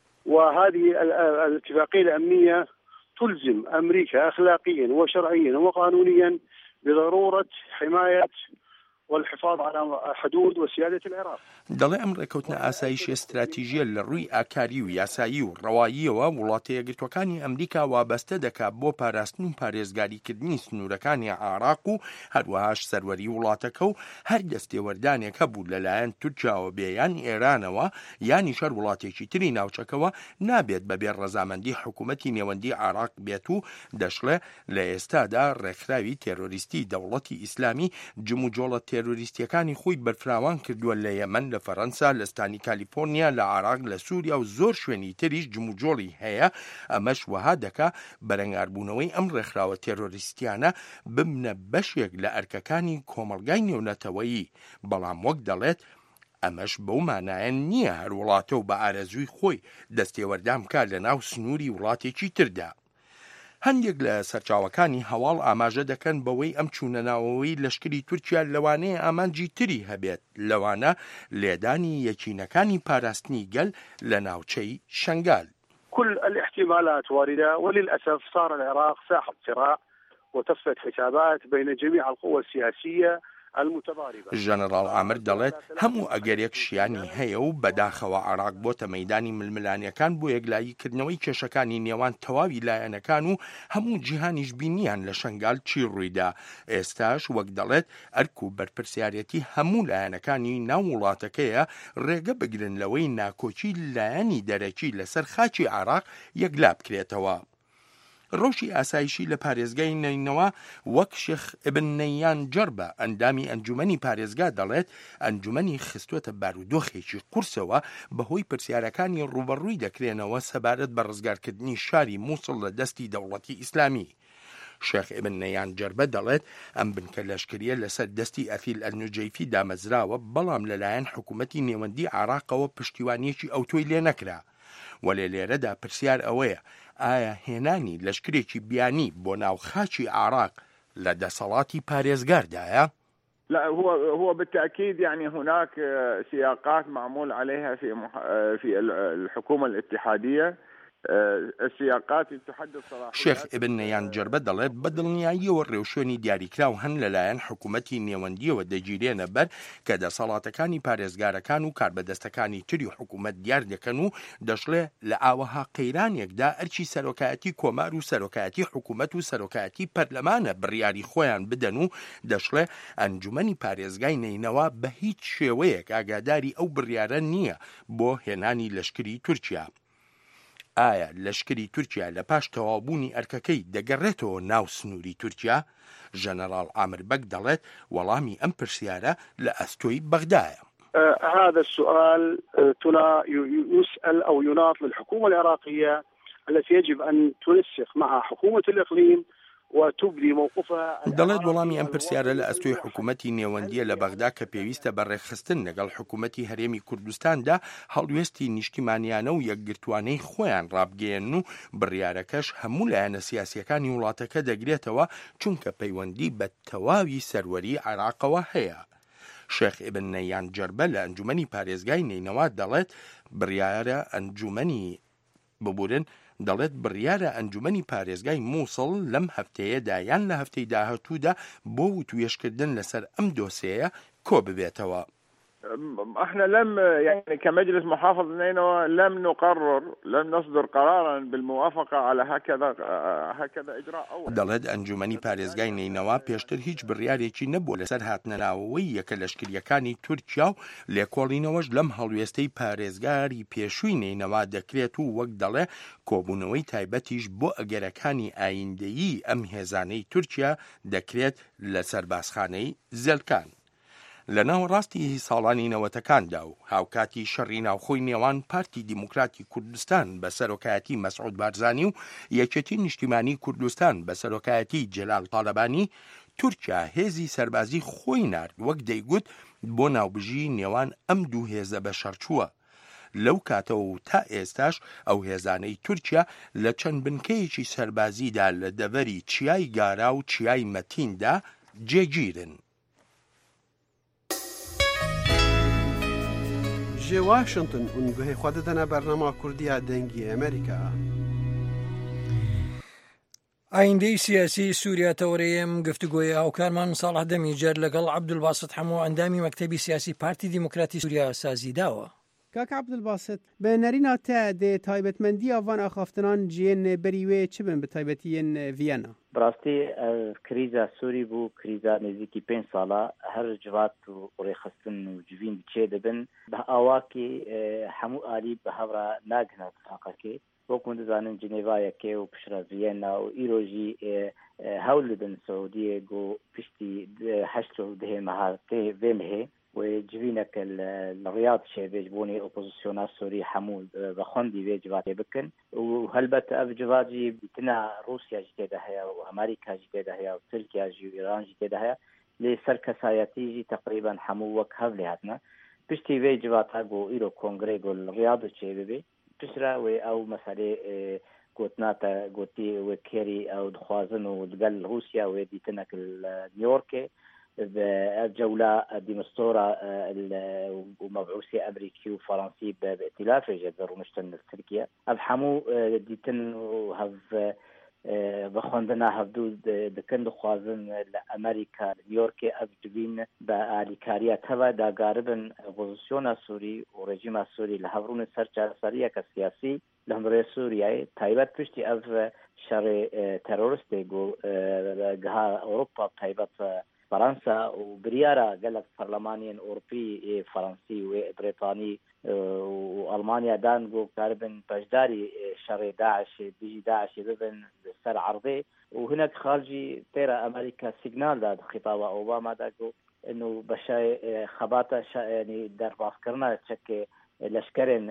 وهذه الاتفاقية الأمنية تلزم أمريكا أخلاقيا وشرعيا وقانونيا بضرورة حماية والحفاظ على حدود وسيادة العراق. دەڵێ ئەم ڕێکەوتنە ئاسایشی استراتیژیە لە ڕووی ئاکاری و یاسایی و ڕەواییەوە وڵاتە یەکگرتووەکانی ئەمریکا وابەستە دەکات بۆ پاراستن و پارێزگاریکردنی سنوورەکانی عراق و هەروەهاش سەروەری وڵاتەکە و هەر دەستێوەردانێک هەبوو لەلایەن تورکیاوە بێ یان ئێرانەوە یانی شەر وڵاتێکی تری ناوچەکەوە نابێت بەبێ ڕەزامەندی حکوومەتی نێوەندی عراق بێت و دەشڵێ لە ئێستادا ڕێکخراوی تێرۆریستی دەوڵەتی ئیسلامی جموجۆڵە تێرۆریستیەکانی خۆی بەرفراوان کردووە لە یەمەن لە فەڕەنسا لە ستانی کالیفۆرنیا لە عراق لە سووریا و زۆر شوێنی تریش جموجۆڵی هەیە ئەمەش وەها دەکا بەرەنگاربوونەوەی ئەم ڕێکخراوە تێرۆریستیانە ببنە بەشێک لە ئەرکەکانی کۆمەڵگای نێونەتەوەیی بەڵام وەک دەڵێت ئەمەش بەو مانایە نییە هەر وڵاتە و بە ئارەزووی خۆی دەستێوەردان بکات لە ناو سنووری وڵاتێکی تردا. هەندێک لە سەرچاوەکانی هەواڵ ئاماژە دەکەن بەوەی ئەم چوونەناوەوەی لەشکری تورکیا لەوانەیە ئامانجی تری هەبێت لەوانە لێدانی یەکینەکانی پاراستنی گەل لە ناوچەی شەنگال. كل الاحتمالات واردة وللأسف صار العراق ساحة صراع وتصفية حسابات بين جميع القوى السياسية المتضاربة. ژەنەڕاڵ عامر دەڵێت هەموو ئەگەرێک شیانی هەیە و بەداخەوە عێراق بۆتە مەیدانی ململانیەکان بۆ یەکلاییکردنەوەی کێشەکانی نێوان تەواوی لایەنەکان و هەموو جیهانیش بینیان لە شەنگال چی ڕوویدا. ئێستاش وەک دەڵێت ئەرک و بەرپرسیارەتی هەموو لایەنەکانی ناو وڵاتەکەیە ڕێگە بگرن لەوەی ناکۆچی لایەنی دەرەکی لەسەر خاچی عێراق یەکلا بکرێتەوە. ڕۆژی ئاسایشی لە پارێزگای نینەوە وەک شێخ ئیبن نەیان جەربە ئەندامی ئەنجومەنی پارێزگا دەڵێت ئەنجومەنی خستوەتە بارودۆخێکی قورسەوە بەهۆی پرسیارەکانی ڕوبەڕووی دەکرێنەوە سەبارەت بە ڕزگارکردنی شاری مووسڵ لە دەستی دەوڵەتی ئیسلامی. شێخ ئیبن نەیان جەربە دەڵێت ئەم بنکە لەشکریە لەسەر دەستی ئەفیل ئەلنوجەیفی دامەزراوە بەڵام لەلایەن حکوومەتی نێوەندی عێراقەوە پشتیوانیەکی ئەوتۆی لێ نەکرا. وەلێ لێرەدا پرسیار ئەوەیە ئایا هێنانی لەشکرێکی بیانی بۆ ناو خاچی عێراق لە دەسەڵاتی پارێزگاردایە؟ لا هو هو بالتأكيد يعني هناك سياقات معمول عليها في في الحكومة الاتحادية. شێخ ئیبن نەیان جەربە دەڵێت بەدڵنیاییەوە ڕێوشێنی دیاریکراو هەن لەلایەن حکوومەتی نێوەندیەوە دەگیرێنە بەر کە دەسەڵاتەکانی پارێزگارەکان و کاربەدەستەکانی تری حکوومەت دیار دەکەن و دەشڵێ لە ئاوەها قەیرانێکدا ئەرچی سەرۆکایەتی کۆمار و سەرۆکایەتی حکوومەت و سەرۆکایەتی پەرلەمانە بڕیاری خۆیان بدەن و دەشڵێ ئەنجومەنی پارێزگای نینەوە بە هیچ شێوەیەک ئاگاداری ئەو بڕیارە نییە بۆ هێنانی لەشکری تورکیا. ئایا لەشکری تورکیا لە پاش تەوابوونی ئەرکەکەی دەگەڕێتەوە ناو سنووری تورکیا؟ ژەنەڕاڵ عامر بەک دەڵێت وەڵامی ئەم پرسیارە لە ئەستۆی بەغدایە. هذا السؤال يسأل أو يناط للحكومة العراقية التي يجب أن تنسق مع حكومة الإقليم دەڵێت وەڵامی ئەم پرسیارە لە ئەستۆی حکوومەتی نێوەندیە لە بەغدا کە پێویستە بەڕێخستن لەگەڵ حکوومەتی هەرێمی کوردستاندا هەڵوێستی نیشتیمانیانە و یەکگرتوانەی خۆیان ڕابگەێن و بڕیارەکەش هەموو لایەنە سیاسیەکانی وڵاتەکە دەگرێتەوە چونکە پەیوەندی بە تەواوی سەروەری عێراقەوە هەیە. شێخ ئیبن نەیان جەربە لە ئەنجومەنی پارێزگای نینەوە دەڵێت بڕیارە ئەنجومەنی ببورن دەڵێت بڕیارە ئەنجومەنی پارێزگای مووسڵ لەم هەفتەیەدا یان لە هەفتەی داهاتوودا بۆ وتوێشکردن لەسەر ئەم دۆسەیە کۆ ببێتەوە. احنا لم يعني كمجلس محافظ نينوى لم نقرر لم نصدر قرارا بالموافقة على هكذا هكذا إجراء أول. دەڵێت ئەنجومەنی پارێزگای نینەوە پێشتر هیچ بڕیارێکی نەبوو لەسەر هاتنەناوەوەی یەکە لەشکریەکانی تورکیا و لێکۆڵینەوەش لەم هەڵوێستەی پارێزگاری پێشووی نینەوە دەکرێت و وەک دەڵێ کۆبوونەوەی تایبەتیش بۆ ئەگەرەکانی ئایندەیی ئەم هێزانەی تورکیا دەکرێت لە سەربازخانەی زەلکان. لە ناوەڕاستی ساڵانی نەوەتەکاندا و هاوکاتی شەڕی ناوخۆی نێوان پارتی دیموکراتی کوردستان بە سەرۆکایەتی مەسعود بارزانی و یەکێتی نیشتیمانی کوردستان بە سەرۆکایەتی جەلال تاالبانی تورکیا هێزی سەربازی خۆی نارد وەک دەیگوت بۆ ناوبژی نێوان ئەم دوو هێزە بە شەرچووە. لەو کاتەوە و تا ئێستاش ئەو هێزانەی تورکیا لە چەند بنکەیەکی سەربازیدا لە دەڤەری چیای گارا و چیای مەتیندا جێگیرن. جێ واشنگتن ئونگوهەی خوا دەدەنە بەرنامە کوردیا دەنگی ئەمریکا. ئایندەی سیاسی سووریا تەورەیەم گفتوگۆی هاوکارمان ساڵح دەمیجەر لەگەڵ عەبدولباست هەموو ئەندامی مەکتەبی سیاسی پارتی دیموکراتی سووریا سازی داوە. کاک عەبدولباست بە نەرینە تا دێ تایبەتمەندی ئەڤان ئاخافتنان جێن بەریوێ چ بن بە تایبەتیەن ڤیەنا؟ بڕاستی کریزا سووری بوو کریزا نزیکی پێنج ساڵە هەر جوات و ڕێخستن و جوین بچێ دەبن بە ئاواکی هەموو ئالی بە هەورا ناگنە تاقەکەی وەکو دەزانن جنێڤایەکێ و پشرە ڤیەنا و ئیرۆژی هەول دەدەن سعودیە و پشتی هەشت و دهێ مەهاتێ vێمهێ و جوینەکە لە ڕیاض شێبێژ بوونی ئۆپۆزیسیۆنا سووری هەموو بە خوندی وێ جواتێ بکەن و هەلبەتە ئەف جوواجی بتنا رووسیاژی تێدا هەیە و ئەمریکاژی تێدا هەیە و تورکیاژی و ئێرانژی تێدا هەیە لێ سەر کەسایەتیژی تقریبا هەموو وەک هەف لێ هاتنە پشتی وێ جواتە گۆ ئیرۆ کۆنگرێ گۆ ڕیاض چێ ببێ پشرا وێ ئەو مەسەلێ گوتناتە گوتی وێ کێری ئەو دخوازن و دگەل رووسیا وێ دیتنەکە نیویۆرکێ بجولة ديمستورة ومبعوثي أمريكي وفرنسي بائتلاف جدر ونشتن تركيا أفحموا ديتن وهف بخوندنا هفدو دکن خوازن لأمریکا نیویورک ابجبین با آلیکاریا توا دا غاربن اپوزیسیون سوری و رژیم سوری لهورون سرچار سریع که سیاسی لهمره سوریای تایبت پشتی اف شر تروریست گو گها اوروبا تایبت فرنسا و بريارة قالت برلمانيين أوروبي فرنسي وبريطاني وألمانيا دانجو قاربن بجداري شر داعش بيجي داعش ببن سر عرضي وهناك خارجي ترى أمريكا سيجنال داد خطاب أوباما داجو إنه بشاي خباطة يعني در باسكرنا تشكي لشكرين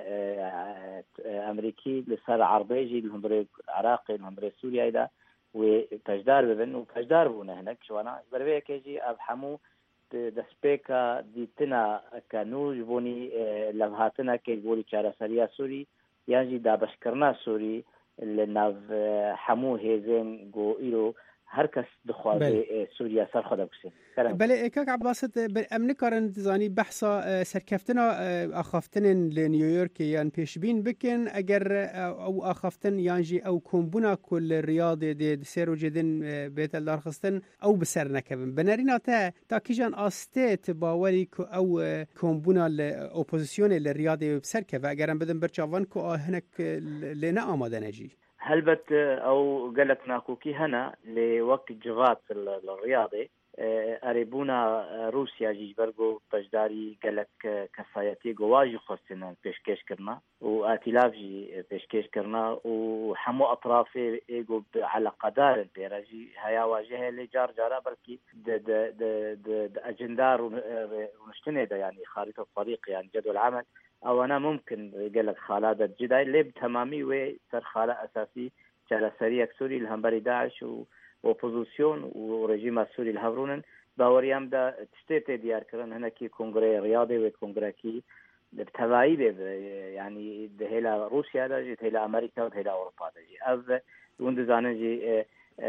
أمريكي لسر عرضي لهم عراقي لهم سوريا إذا وتجدار ببن وتجدار بونا هناك شوانا بربيه كيجي أبحمو دسبيكا ديتنا كانو جبوني لمهاتنا كي جبولي چارة سريا سوري يعني دا بشكرنا سوري لناف حمو هيزين جو إيرو هر کس دخوازه سوریا سر خدا بکشه. بله کاک عباسط امن کارن زانی بحثا سرکفتنا آخافتن لنیویورک یان پیشبین بکن اگر او آخافتن یانجی او کمبونا کل ریاض دی سیرو جدن بیت الدار خستن او بسر نکبن بنارین تا تا کیجان آستت باوری که او کمبونا اپوزیسیون لریاض بسر که و اگرم بدن برچاوان که هنک لنا آماده نجی. هلبت او قالت ناكوكي هنا لوقت جغات الرياضي اريبونا روسيا جيج برغو بجداري قالت كفايتي قواجي خصنا بيشكيش كرنا واتلاف جي بيشكيش كرنا وحمو اطرافي ايجو على قدار بيراجي هيا واجهه اللي جار جارا بلكي د د د د اجندار ونشتني ده يعني خارطه الطريق يعني جدول عمل او انا ممكن قالت خالد جداي لب تمامي وصار خاله اساسي على سريع سوري الهمبري داعش واوبوزيسيون ورجيم السوري الهورونن باوريام دا تشتيت ديار كرن هنا كي كونغري رياضي وكونغراكي بتواعي يعني دهلا روسيا دا جت هلا امريكا وهلا اوروبا دا جي از وند زانجي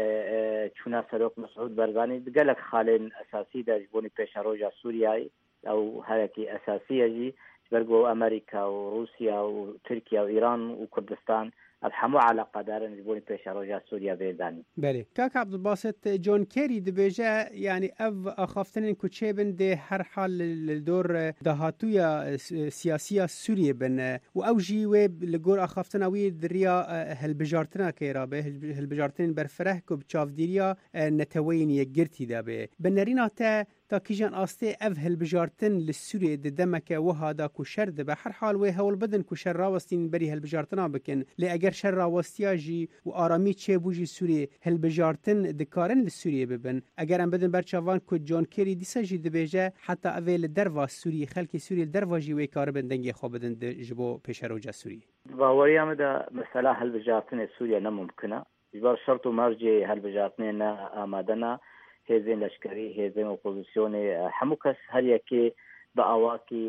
چونا سروق مسعود برغاني قالك خالن اساسي دا جبوني بيشاروجا سورياي او هلكي اساسيه جي برغو امريكا وروسيا وتركيا وايران وكردستان الحمو على قدر نجبوني بيش روجا سوريا بيداني. بله كاك عبد الباسط جون كيري دبيجا يعني اف اخافتن كوتشيبن دي هر حال الدور دهاتويا سياسية سوريا بن واوجي ويب لغور اخافتن اوي دريا هالبجارتنا كيرابه هالبجارتن برفره كو بتشافديريا نتوين يقرتي دابه بنرينا تا تا کیجان آسته اف هالبجارتن للسوري دمك وهذا كشرد بحر حال وي هول بدن كشر راوستين بري هالبجارتنا بكن لا اگر شر راوستياجي وارامي چه بوجي سوري هالبجارتن دكارن للسوري ببن اگر ام بدن برچوان کو جون كيري ديساجي دبيجه حتى اول دروا سوري خلك سوري الدروا جي وي كار بندنگي خو بدن جبو بشروجا سوري باوريا مدا مساله هالبجارتن سوريا نممكنه يبقى شرط مرجي هالبجارتن امادنا هزين لشكري هزين اپوزيسيون حموكس هر يكي باواكي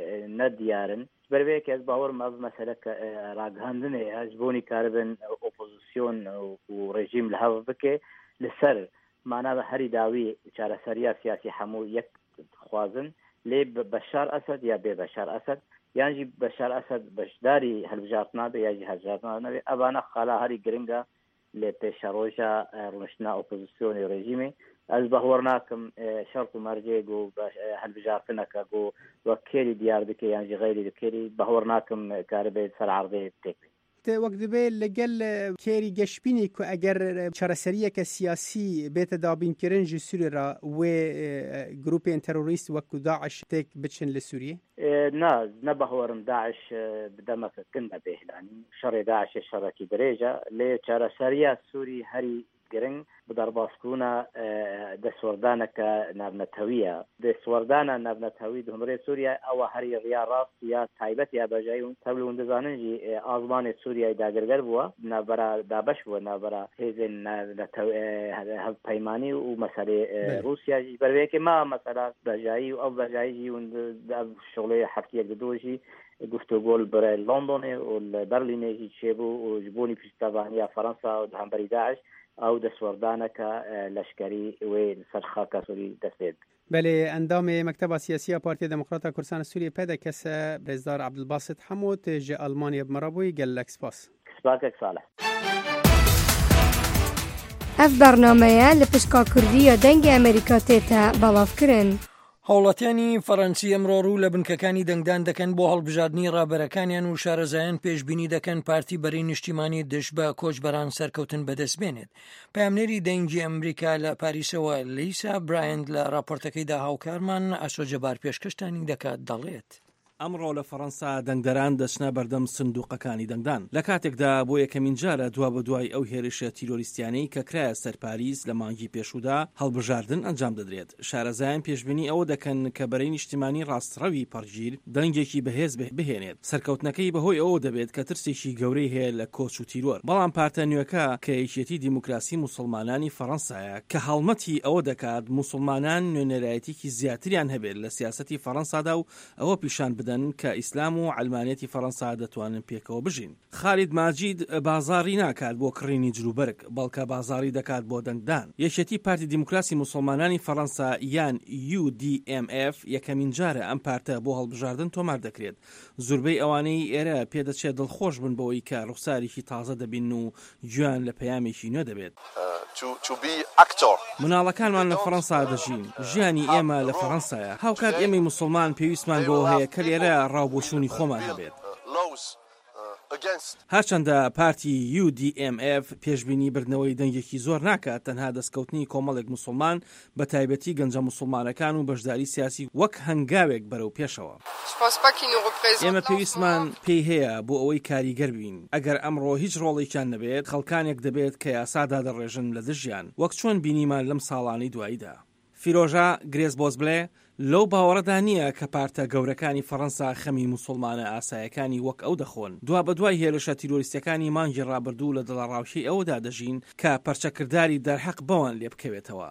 نديارن بربيك از باور ما مساله راغاندن ازبوني كاربن اپوزيسيون ورجيم لهاو بك لسر معنا هري داوي چاره سريا سياسي حمو يك خوازن لي بشار اسد يا بي بشار اسد يعني بشار اسد بشداري هالبجارتنا بي يجي هالبجارتنا ابانا خلا هري جرينجا لبيشاروجا رمشنا اپوزيسيون رجيمي از بهورناكم شرط مرجع جو هالبجارتنا كجو وكيلي ديار بكي يعني غيري بكيلي بهورناكم كاربي سر عرضي تكبي وقت به لگل کری گشبینی که اگر چراسریه که سیاسی بیت دابین کرن جی سوری را و گروپ تروریست وکو داعش تک بچن لسوریه؟ نه نبهورن داعش بدمك كنا به يعني شر داعش شركي درجة ل چراسریه سوری هری گرنگ بدرباسكونا دسوردانك نابنتهوية دسوردانا نابنتهوي دهمري سوريا او هري رياض راس يا تايبت يا بجايون تبلو اندزاننجي ازمان سوريا داگرگر بوا نابرا دابش بوا نابرا هزن نابنتهوي هذا پیمانی ومسألة روسيا بربيك ما مسألة بجاي او بجايجي وند شغله حكيه جدوجي گفتگو برای لندن و برلین جيبو وجبوني في اسبانيا فرنسا ودهمبري داعش او دسوردانك لشکری و سرخاکا سوری دستید. بله اندام مکتب سیاسی پارتی دموکرات کردستان سوریه پیدا کس برزدار عبدالباسط حمود جه آلمانیا بمرابوی گل لکس پاس. سپاکک صالح. ئەف بەرنامەیە لە پشکا کوردیە دەنگی ئەمریکا تێتە بەڵاوکردن. هاوڵاتیانی فەڕەنسی ئەمڕۆ ڕوو لە بنکەکانی دەنگدان دەکەن بۆ هەڵبژاردننی ڕابەرەکانیان و شارەزایان پێشبینی دەکەن پارتی بەرەی نیشتیمانی دش بە کۆچبەران سەرکەوتن بەدەستبێنێت. پامنێری دەنگی ئەمریکا لە پاریسەوە لیسا برایند لە راپۆرتەکەیدا هاوکارمان ئاسۆجەبار پێشکەشتانی دەکات دەڵێت. ئەمڕۆ لە فەڕەنسا دەنگدەران دەچنە بەردەم سندوقەکانی دەنگدان لە کاتێکدا بۆ یەکەمین جارە دوا بە دوای ئەو هێرشە تیرۆریستیانەی کە کرایە سەر پاریس لە مانگی پێشودا هەڵبژاردن ئەنجام دەدرێت. شارەزایان پێشبینی ئەوە دەکەن کە بەرەی نیشتیمانی ڕاستڕەوی پەرگیر دەنگێکی بەهێز بهێنێت. سەرکەوتنەکەی بەهۆی ئەوە دەبێت کە ترسێکی گەورەی هەیە لە کۆچ و تیرۆر. بەڵام پارتە نوێەکە کە یەکێتی دیموکراسی موسڵمانانی فەڕەنسایە کە هەڵمەتی ئەوە دەکات موسڵمانان نوێنەرایەتێکی زیاتریان هەبێت لە سیاسەتی فەڕەنسادا و ئەوە پیشان بدەن کە ئیسلام و علمانێتی فەڕەنسا دەتوانن پێکەوە بژین. خالید ماجید بازاری ناکات بۆ کڕینی جلوبەرگ بەڵکە بازاری دەکات بۆ دەنگدان. یەکێتی پارتی دیموکراسی موسڵمانانی فەڕەنسا یان یو دی ئێم ئێف یەکەمین جارە ئەم پارتە بۆ هەڵبژاردن تۆمار دەکرێت. زۆربەی ئەوانەی ئێرە پێدەچێت دڵخۆش بن بەوەی کە ڕوخسارێکی تازە دەبین و گویان لە پەیامێکی نوێ دەبێت. مناڵەکانمان لە فەڕەنسا دەژین. ژیانی ئێمە لە فەڕەنسایە. هاوکات ئێمەی موسڵمان پێویستمان بۆ هەیە کە لێرە ڕاوبۆشوونی خۆمان هەبێت. هەرچەندە پارتی یو دی ئێم ئێف پێشبینی بردنەوەی دەنگێکی زۆر ناکات تەنها دەستکەوتنی کۆمەڵێک موسڵمان بە تایبەتی گەنجە موسڵمانەکان و بەشداری سیاسی وەک هەنگاوێک بەرەو پێشەوە. ئێمە پێویستمان پێی هەیە بۆ ئەوەی کاریگەر بین. ئەگەر ئەمڕۆ هیچ ڕۆڵێکیان نەبێت خەڵکانێک دەبێت کە یاسادا دەڕێژن لە دژیان وەک چۆن بینیمان لەم ساڵانی دواییدا. فیرۆژا گرێزبۆزبلێ لەو باوەڕەدا نییە کە پارتە گەورەکانی فەڕەنسا خەمی موسڵمانە ئاسایەکانی وەک ئەو دەخۆن. دوا بە دوای هێرشە تیرۆریستەکانی مانگی ڕابردوو لە دڵڕاوشی ئەوەدا دەژین کە پەرچەکرداری دەرحەق بەوان لێ بکەوێتەوە.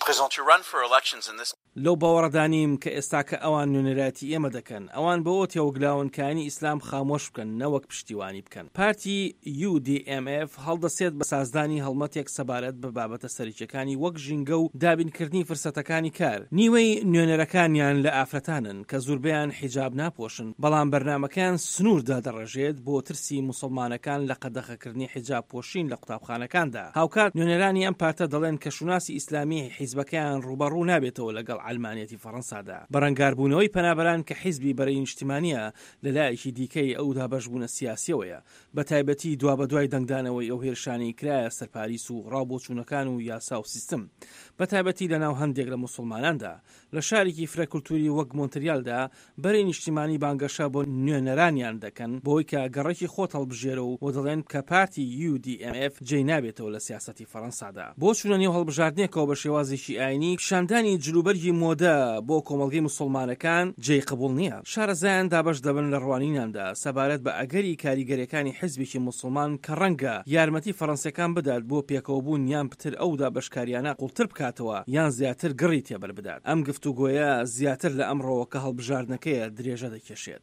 لەو باوەڕەدانیم کە ئێستا کە ئەوان نوێنەرایەتی ئێمە دەکەن ئەوان بەوە تێوەگلاون کانی ئیسلام خامۆش بکەن نەوەک پشتیوانی بکەن. پارتی یو دی ئێم ئێف هەڵدەسێت بە سازدانی هەڵمەتێک سەبارەت بە بابەتە سەرکیەکانی وەک ژینگە و دابینکردنی فرسەتەکانی کار. نیوەی نوێنەرەکانیان لە ئافرەتانن کە زۆربیان حیجاب ناپۆشن بەڵام بەرنامەکان سنووردا دەڕێژێت بۆ ترسی موسڵمانەکان لە قەدەخەکردنی حیجاب پۆشین لە قوتابخانەکاندا. هاوکات نوێنەرانی ئەم پارتە دەڵێن کە شوناسی ئیسلامی حیزبەکەیان ڕوبەڕوو نابێتەوە لەگەڵ علمانێتی فەڕەنسادا. بەڕەنگاربوونەوەی پەنابەران کە حیزبی بەرەی نیشتیمانیە لەلایەکی دیکەی ئەو دابەشبوونە سیاسیەوەیە بە تایبەتی دوا بە دوای دەنگدانەوەی ئەو هێرشانی کرایە سەر پاریس و ڕاوبۆچوونەکان و یاسا و سیستم بە تایبەتی لەناو هەندێک لە موسڵماناندا. لە شارێکی فرەکولتوری وەک مۆنتریالدا بەرەی نیشتیمانی بانگەشە بۆ نوێنەرانیان دەکەن بۆی کە گەڕێکی خۆت هەڵبژێرە و بۆ دەڵێن کە پارتی یو دی ئێم ئێف جێی نابێتەوە لە سیاسەتی فەڕەنسادا. بۆ چوونە نێو هەڵبژاردنێکەوە بە شێوازێکی ئاینی پیشاندانی جلوبەرگی مۆدە بۆ کۆمەڵگەی موسڵمانەکان جێی قبول نییە. شارەزایان دابەش دەبن لە ڕوانیناندا سەبارەت بە ئەگەری کاریگەریەکانی حیزبێکی موسڵمان کە ڕەنگە یارمەتی فەڕەنسیەکان بدات بۆ پێکەوەبوون یان پتر ئەو دابەشکاریانە قوڵتر بکاتەوە یان زیاتر گڕی تێبەر بدات. ئەم گفتوگۆیە زیاتر لە ئەمڕۆوە کە هەڵبژاردنەکەیە درێژە دەکێشێت.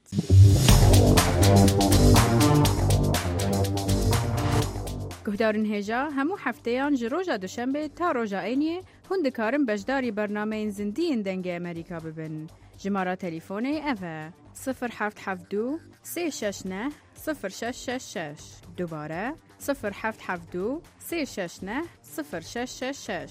گهدارن هێژا هەموو هەفتەیان ji ڕۆژە دوشەمبێ تا ڕۆژە ئەینیێ hûn dikarin beşdarî bernameyên zindiyên dengê Amerîka bibin. Jimara telîfonê ev e sıfır heft heft du sê şeş neh sıfır şeş şeş şeş. Dubare sıfır heft heft du sê şeş neh sıfır şeş şeş şeş.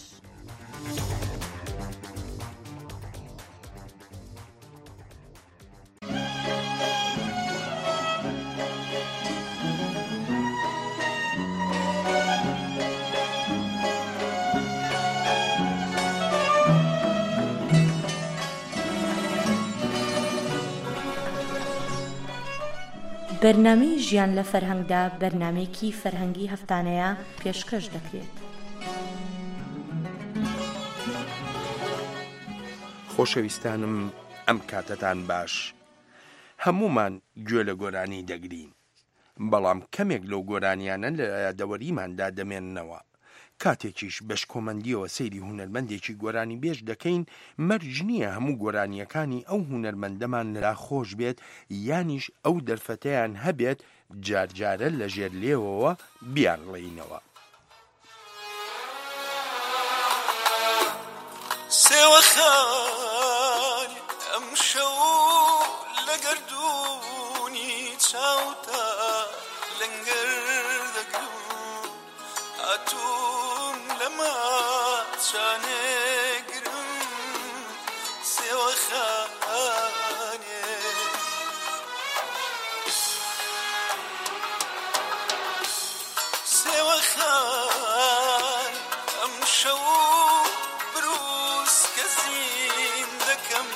بەرنامەی ژیان لە فەرهەنگدا بەرنامەیەکی فەرهەنگی هەفتانەیە پێشکەش دەکرێت. خۆشەویستانم ئەم کاتتان باش. هەمومان گوێ لە گۆرانی دەگرین بەڵام کەمێک لەو گۆرانیانە لە یادەوەریماندا دەمێننەوە. کاتێکیش بەشکۆمەندیەوە سەیری هونەرمەندێکی گۆرانی بێژ دەکەین مەرج نییە هەموو گۆرانیەکانی ئەو هونەرمەندەمان لەلا خۆش بێت یانیش ئەو دەرفەتەیان هەبێت جارجارە لە ژێر لێوەوە بیانڵێینەوە. سێوەخانی ئەم شەو لە گەردوونی چاوتە لەنگەر دەگرون هاتوون لەمە شانێگرم سێوەخانێ سێوەخان ئەم شەو بروس کە زین دەکەم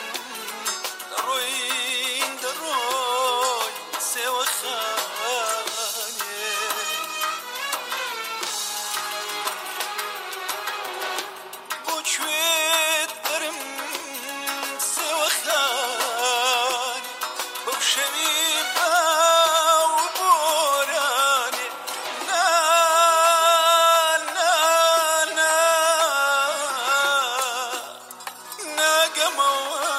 دەڕۆین دەڕۆی سێوەخانێ بۆ کوێت بەرم سێوەخان بەو شەوی باو بۆرانێ نا نا نا ناگەمەوە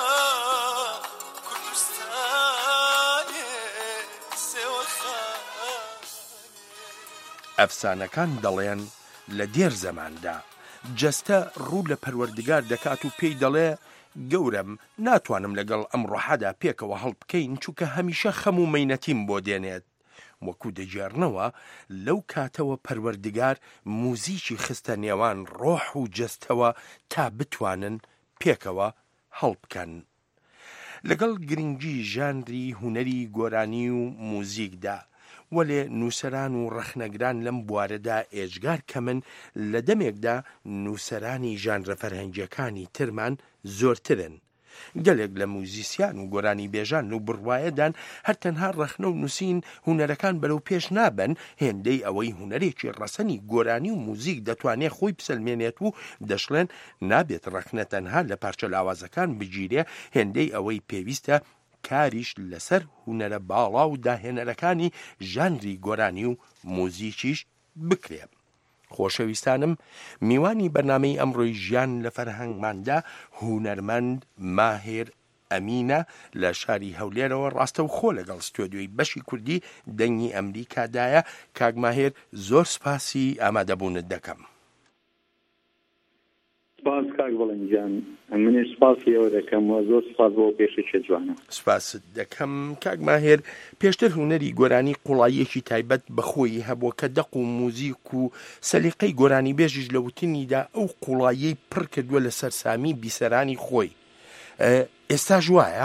کوردستانێ سێوەخان ئەفسانەکان دەڵێن لە دێر زەماندا جەستە ڕوو لە پەروەردگار دەکات و پێی دەڵێ گەورم ناتوانم لەگەڵ ئەم ڕۆحەدا پێکەوە هەڵ بکەین چونکە هەمیشە خەم و مەینەتیم بۆ دێنێت وەکو دەجێڕنەوە لەو کاتەوە پەروەردگار موزیکی خستە نێوان ڕۆح و جەستەوە تا بتوانن پێکەوە هەڵ بکەن لەگەڵ گرنگی ژانری هونەری گۆرانی و موزیکدا وەلێ نووسەران و ڕەخنەگران لەم بوارەدا ئێجگار کەمن لە دەمێکدا نووسەرانی ژانرە فەرهەنگیەکانی ترمان زۆرترن گەلێک لە موزیسیان و گۆرانی بێژان و بڕوایەدان هەر تەنها ڕەخنە و نووسین هونەرەکان بەرەو پێش نابن هێندەی ئەوەی هونەرێکی ڕەسەنی گۆرانی و موزیک دەتوانێت خۆی بسەلمێنێت و دەشڵێن نابێت ڕەخنە تەنها لە پارچە لاوازەکان بگیرێ هێندەی ئەوەی پێویستە کاریش لەسەر هونەرە باڵا و داهێنەرەکانی ژانری گۆرانی و موزیکیش بکرێ خۆشەویستانم میوانی بەرنامەی ئەمڕۆی ژیان لە فەرهەنگماندا هونەرمەند ماهێر ئەمینە لە شاری هەولێرەوە ڕاستە و خۆ لەگەڵ ستۆدیۆی بەشی کوردی دەنگی ئەمریکادایە کاک ماهێر زۆر سپاسی ئامادەبوونت دەکەم سپاس کاک بەڵێنجان منیش سپاسی ئەوە دەکەم و زۆر سپاس بۆ پێشکە جوانە سپاست دەکەم کاک ماهێر پێشتر هونەری گۆرانی قوڵاییەکی تایبەت بەخۆی هەبووە کە دەق و موزیک و سەلیقەی گۆرانی بێژیش لە وتنیدا ئەو قوڵاییەی پڕ کردووە لە سەرسامی بیسەرانی خۆی ئێستا ژوایە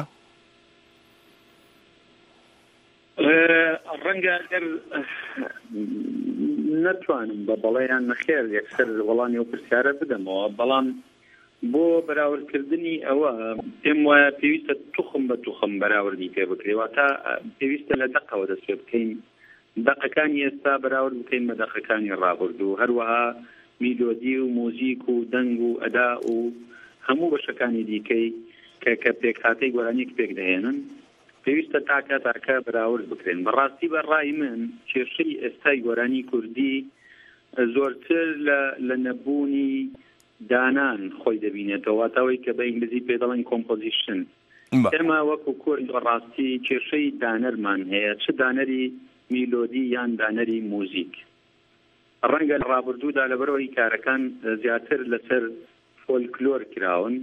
ڕەنگە ئەگەر نەتوانم بە بەڵێیان نەخێر یەکسەر وەڵامی ئەو پرسیارە بدەمەوە بەڵام بۆ بەراوردکردنی ئەوە پێم وایە پێویستە توخم بە توخم بەراوردی پێ بکرێەوە تا پێویستە لە دەقەوە دەست پێ بکەین دەقەکانی ئێستا بەراورد بکەین بە دەقەکانی ڕابرد و هەروەها میلۆدی و موزیک و دەنگ و ئەدا و هەموو بەشەکانی دیکەی کە کە پێکهاتەی گۆرانیەک پێک دەهێنن پێویستە تاکە تاکە بەراورد بکرێن بەڕاستی بەڕای من کێشەی ئێستای گۆرانی کوردی زۆرتر لە نەبوونی دانان خۆی دەبینێتەوە تاوەی کە بە ئینگلیزی پێ دەڵێن کۆمپۆزیشن ئێمە وەکو کورد بەڕاستی کێشەی دانەرمان هەیە چ دانەری میلۆدی یان دانەری موزیک ڕەنگە لە ڕابردوودا لەبەرەوەی کارەکان زیاتر لەسەر فۆلکلۆر کراون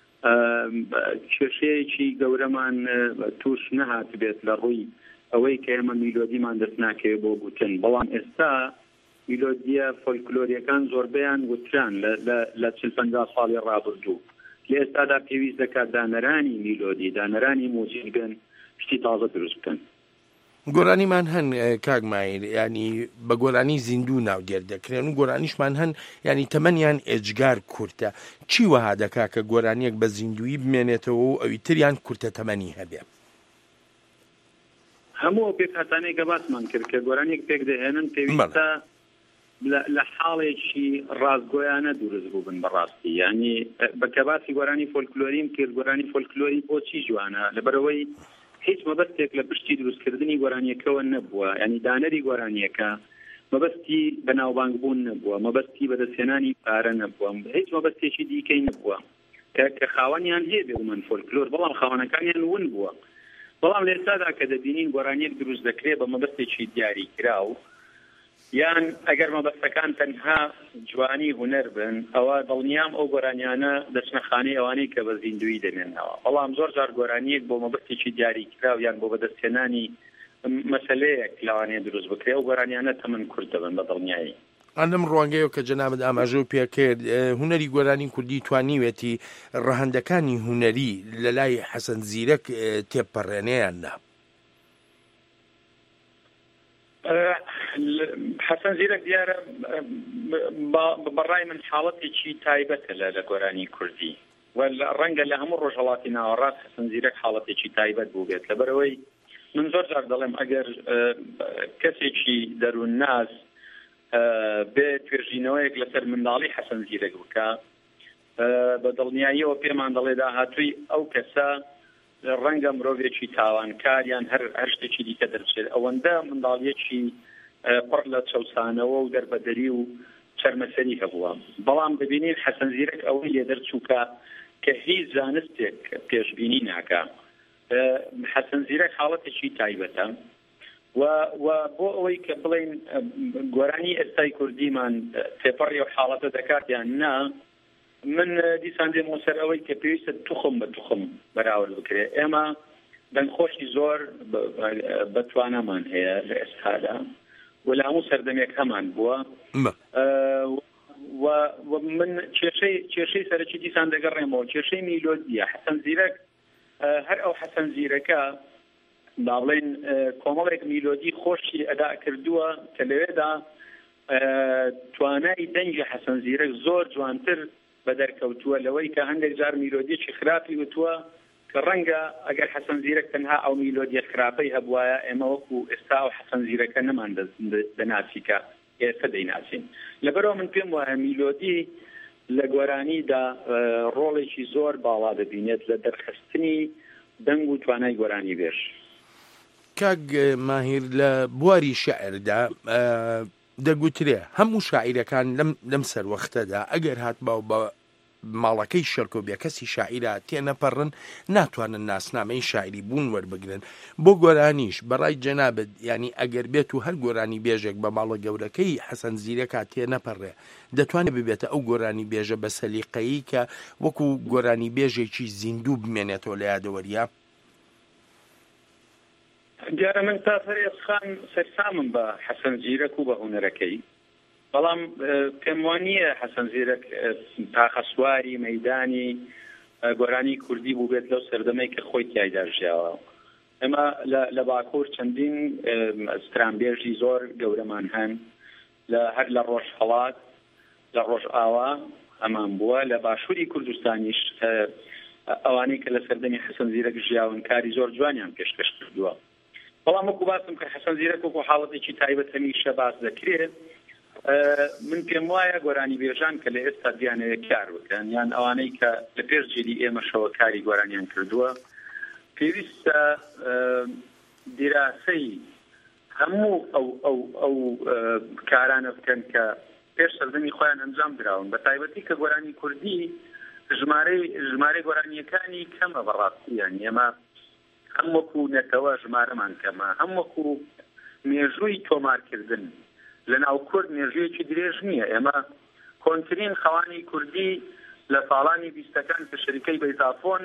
کێشەیەکی گەورەمان توش نەهات بێت لە ڕووی ئەوەی کە ئێمە میلۆدیمان دەست ناکەوێت بۆ گوتن بەڵام ئێستا میلۆدیە فۆلکلۆریەکان زۆربەیان وتران لە چل پەنجا ساڵی ڕابردوو لە ئێستادا پێویست دەکات دانەرانی میلۆدی دانەرانی موزیک بن شتی تازە دروست بکەن گۆرانیمان هەن کاک ماهێر ینی بە گۆرانی زیندوو ناو دێر دەکرێن و گۆرانیشمان هەن ینی تەمەنیان ئێجگار کورتە چی وەها دەکا کە گۆرانیەک بە زیندویی بمێنێتەوە و ئەوی تریان کورتە تەمەنی هەبێ هەموو پێکهاتانەی کە باسمان کرد کە گۆرانیەک پێک دەهێنن پێویستە لە حاڵێکی ڕاستگۆیانە دروست بوو بن بەڕاستی ینی بەکە باسی گۆرانی فۆلکلۆریم کرد گۆرانی فۆلکلۆری بۆچی جوانە لەبەرەوەی هیچ مەبەستێک لە پشتی دروستکردنی گۆرانیەکەوە نەبووە ینی دانەری گۆرانیەکە مەبەستی بەناوبانگبوون نەبووە مەبەستی بەدەستێنانی پارە نەبووە هیچ مەبەستێکی دیکەی نەبووە کە خاوەنیان هەیە بێگومان فۆلکلۆر بەڵام خاوەنەکانیان ون بووە بەڵام لە ئێستادا کە دەبینین گۆرانیەک دروست دەکرێت بە مەبەستێکی دیاری کراو یان ئەگەر مەبەستەکان تەنها جوانی هونەر بن ئەوە دڵنیام ئەو گۆرانیانە دەچنە خانەی ئەوانەی کە بە زیندوی دەمێنەوە بەڵام زۆر جار گۆرانیەک بۆ مەبەستێکی دیاری کراو یان بۆ بەدەستهێنانی مەسەلەیەک لەوانەیە دروست بکرێت و گۆرانیانە تەمەن کورت دەبن بە دڵنیایی ئەندەم ڕوانگەیەوە کە جەنابەت ئاماژە و پێکرد هوەری گۆرانی کوردی توانیوێتی ڕەهەندەکانی هوەری لە لای حەسەن زیرەک تێپەڕێنەیاننا. حەسەن زیرەک دیارە بەڕای من حاڵەتێکی تایبەتە لە لە گۆرانی کوردی و ڕەنگە لە هەموو ڕۆژهەڵاتی ناوەڕاست حەسەن زیرەک حاڵەتێکی تایبەت بوو بێت لەبەرەوەی من زۆر جار دەڵێم ئەگەر کەسێکی دەروون ناز بێ توێژینەوەیەک لەسەر منداڵی حەسەن زیرەک بکە بە دڵنیاییەوە پێمان دەڵێ داهاتووی ئەو کەسە ڕەنگە مرۆڤێکی تاوانکاریان هەر هەر شتێکی دیکە دەرچێت ئەوەندە منداڵیەکی پڕ لە چەوسانەوە و دەربەدەری و چەرمەسەری هەبووە. بەڵام ببینین حەسەن زیرەک ئەوەی لێ دەرچووکە کە هیچ زانستێک پێشبینی ناکە. حەسەن زیرەک حاڵەتێکی تایبەتە و و بۆ ئەوەی کە بڵین گۆرانی ئێستای کوردیمان تێپەڕی و حاڵەتە دەکات یان نا، من دیسان دێمەوە سەر ئەوەی کە پێویستە توخم بە توخم بەراورد بکرێت. ئێمە دەنگخۆشی زۆر بەتوانەمان هەیە لە ئێستادا و لە هەموو سەردەمێک هەمان بووە و من کێشەی کێشەی سەرەکی دیسان دەگەڕێمەوە کێشەی میلۆدیە. حەسەن زیرەک هەر ئەو حەسەن زیرەکە باڵێن کۆمەڵێک میلۆدی خۆشی ئەدا کردووە کە لەوێدا توانای دەنگی حەسەن زیرەک زۆر جوانتر بە دەرکەوتووە لەوەی کە هەندێک جار میلۆدیەکی خراپی وتووە کە ڕەنگە ئەگەر حەسەن زیرەک تەنها ئەو میلۆدیە خراپەی هەبوایە ئێمە وەکو ئێستا و حەسەن زیرەکە نەمان دەناسیکە ئێستا دەیناسین. لەبەرەوە من پێم وایە میلۆدی لە گۆرانیدا ڕۆڵێکی زۆر باڵا دەبینێت لە دەرخستنی دەنگ و توانای گۆرانی بێژ. کاک ماهیر لە بواری شعردا دەگوترێ هەموو شاعیرەکان لەم سەر وەختەدا ئەگەر هات باو بە ماڵەکەی شەرکۆ بێ کەسی شاعیرە تێنەپەڕن ناتوانن ناسنامەی شاعری بوون وەربگرن. بۆ گۆرانیش بەڕای جەنابەت ینی ئەگەر بێت و هەر گۆرانی بێژێک بە ماڵە گەورەکەی حەسەن زیرەکە تێنەپەڕێ دەتوانێت ببێتە ئەو گۆرانی بێژە بە سەلیقەیی کە وەکو گۆرانی بێژێکی زیندوو بمێنێتەوە لە یادەوەریە. دیارە من تا فەرێزخان سەرسامم بە حەسەن زیرەک و بە هونەرەکەی، بەڵام پێم وانییە حەسەن زیرەک تاخەسواری مەیدانی گۆرانی کوردی بوو بێت لەو سەردەمەی کە خۆی تایدا ژیاوە. ئێمە لە باکوور چەندین سترانبێژی زۆر گەورەمان هەن لە هەر لە ڕۆژهەڵات لە ڕۆژئاوا ئەمان بووە، لە باشووری کوردستانیش ئەوانەی کە لە سەردەمی حەسەن زیرەک ژیاون کاری زۆر جوانیان پێشکەش کردووە. بەڵام وەکو باسم کە حەسەن زیرەک وەکو حاڵەتێکی تایبەت هەمیشە باس دەکرێت، من پێم وایە گۆرانی بێژان کە لە ئێستا دیانەوێت کار بکەن یان ئەوانەی کە لە پێش جێری ئێمەشەوە کاری گۆرانیان کردووە پێویستە دیراسەی هەموو ئەو ئەو ئەو کارانە بکەن کە پێش سەردەمی خۆیان ئەنجام دراون، بە تایبەتی کە گۆرانی کوردی ژمارەی ژمارەی گۆرانیەکانی کەمە بەڕاستیان. ئێمە هەم وەکو نەتەوە ژمارەمان کەمە، هەم وەکو مێژووی تۆمارکردن لە ناو کورد مێژوویەکی درێژ نییە. ئێمە کۆنترین خەوانی کوردی لە ساڵانی بیستەکان کە شەریکەی بەیتافۆن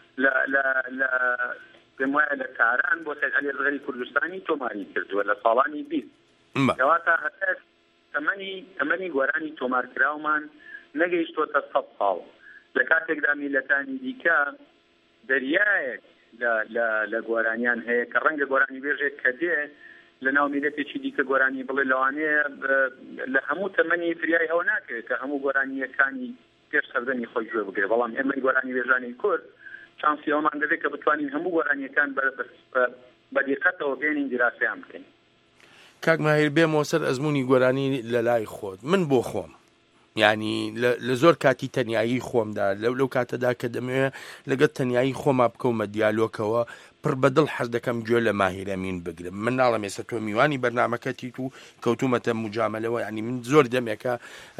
لە پێم وایە لە کاران بۆ سەید عەلی ئەزهەری کوردستانی تۆماری کردووە لە ساڵانی بیست. کەواتە هەتا تەمەنی تەمەنی گۆرانی تۆمارکراومان نەگەیشتووەتە سەد ساڵ. لە کاتێکدا میلەتانی دیکە دەریایەک لە گۆرانیان هەیە کە ڕەنگە گۆرانی بێژێک کە دێ لە ناو میلەتێکی دیکە گۆرانی بڵێ لەوانەیە لە هەموو تەمەنی فریای ئەو ناکرێت کە هەموو گۆرانیەکانی پێش سەردەمی خۆی گوێ بگرێت. بەڵام ئێمە گۆرانی بێژانی کورد چانسی ئەومان دەبێت کە بتوانین هەموو گۆرانیەکان بە دیقەتەوە بێنین دیراسەیان بکەین. کاک ماهیر بێمەوە سەر ئەزمموی گۆرانی لە لای خۆت. من بۆ خۆم ینی لە زۆر کاتی تەنیایی خۆمدا لەو کاتەدا کە دەمەوێت لەگەڵ تەنیایی خۆما بکەومە دیالۆکەوە پڕ بەدڵ حەز دەکەم گوێ لە ماهیر ئەمین بگرم. من ناڵم ێستا تۆ میوانی بەرنامەکەتیت و کەوتومەتە مجاملەوە، ینی من زۆر دەمێکە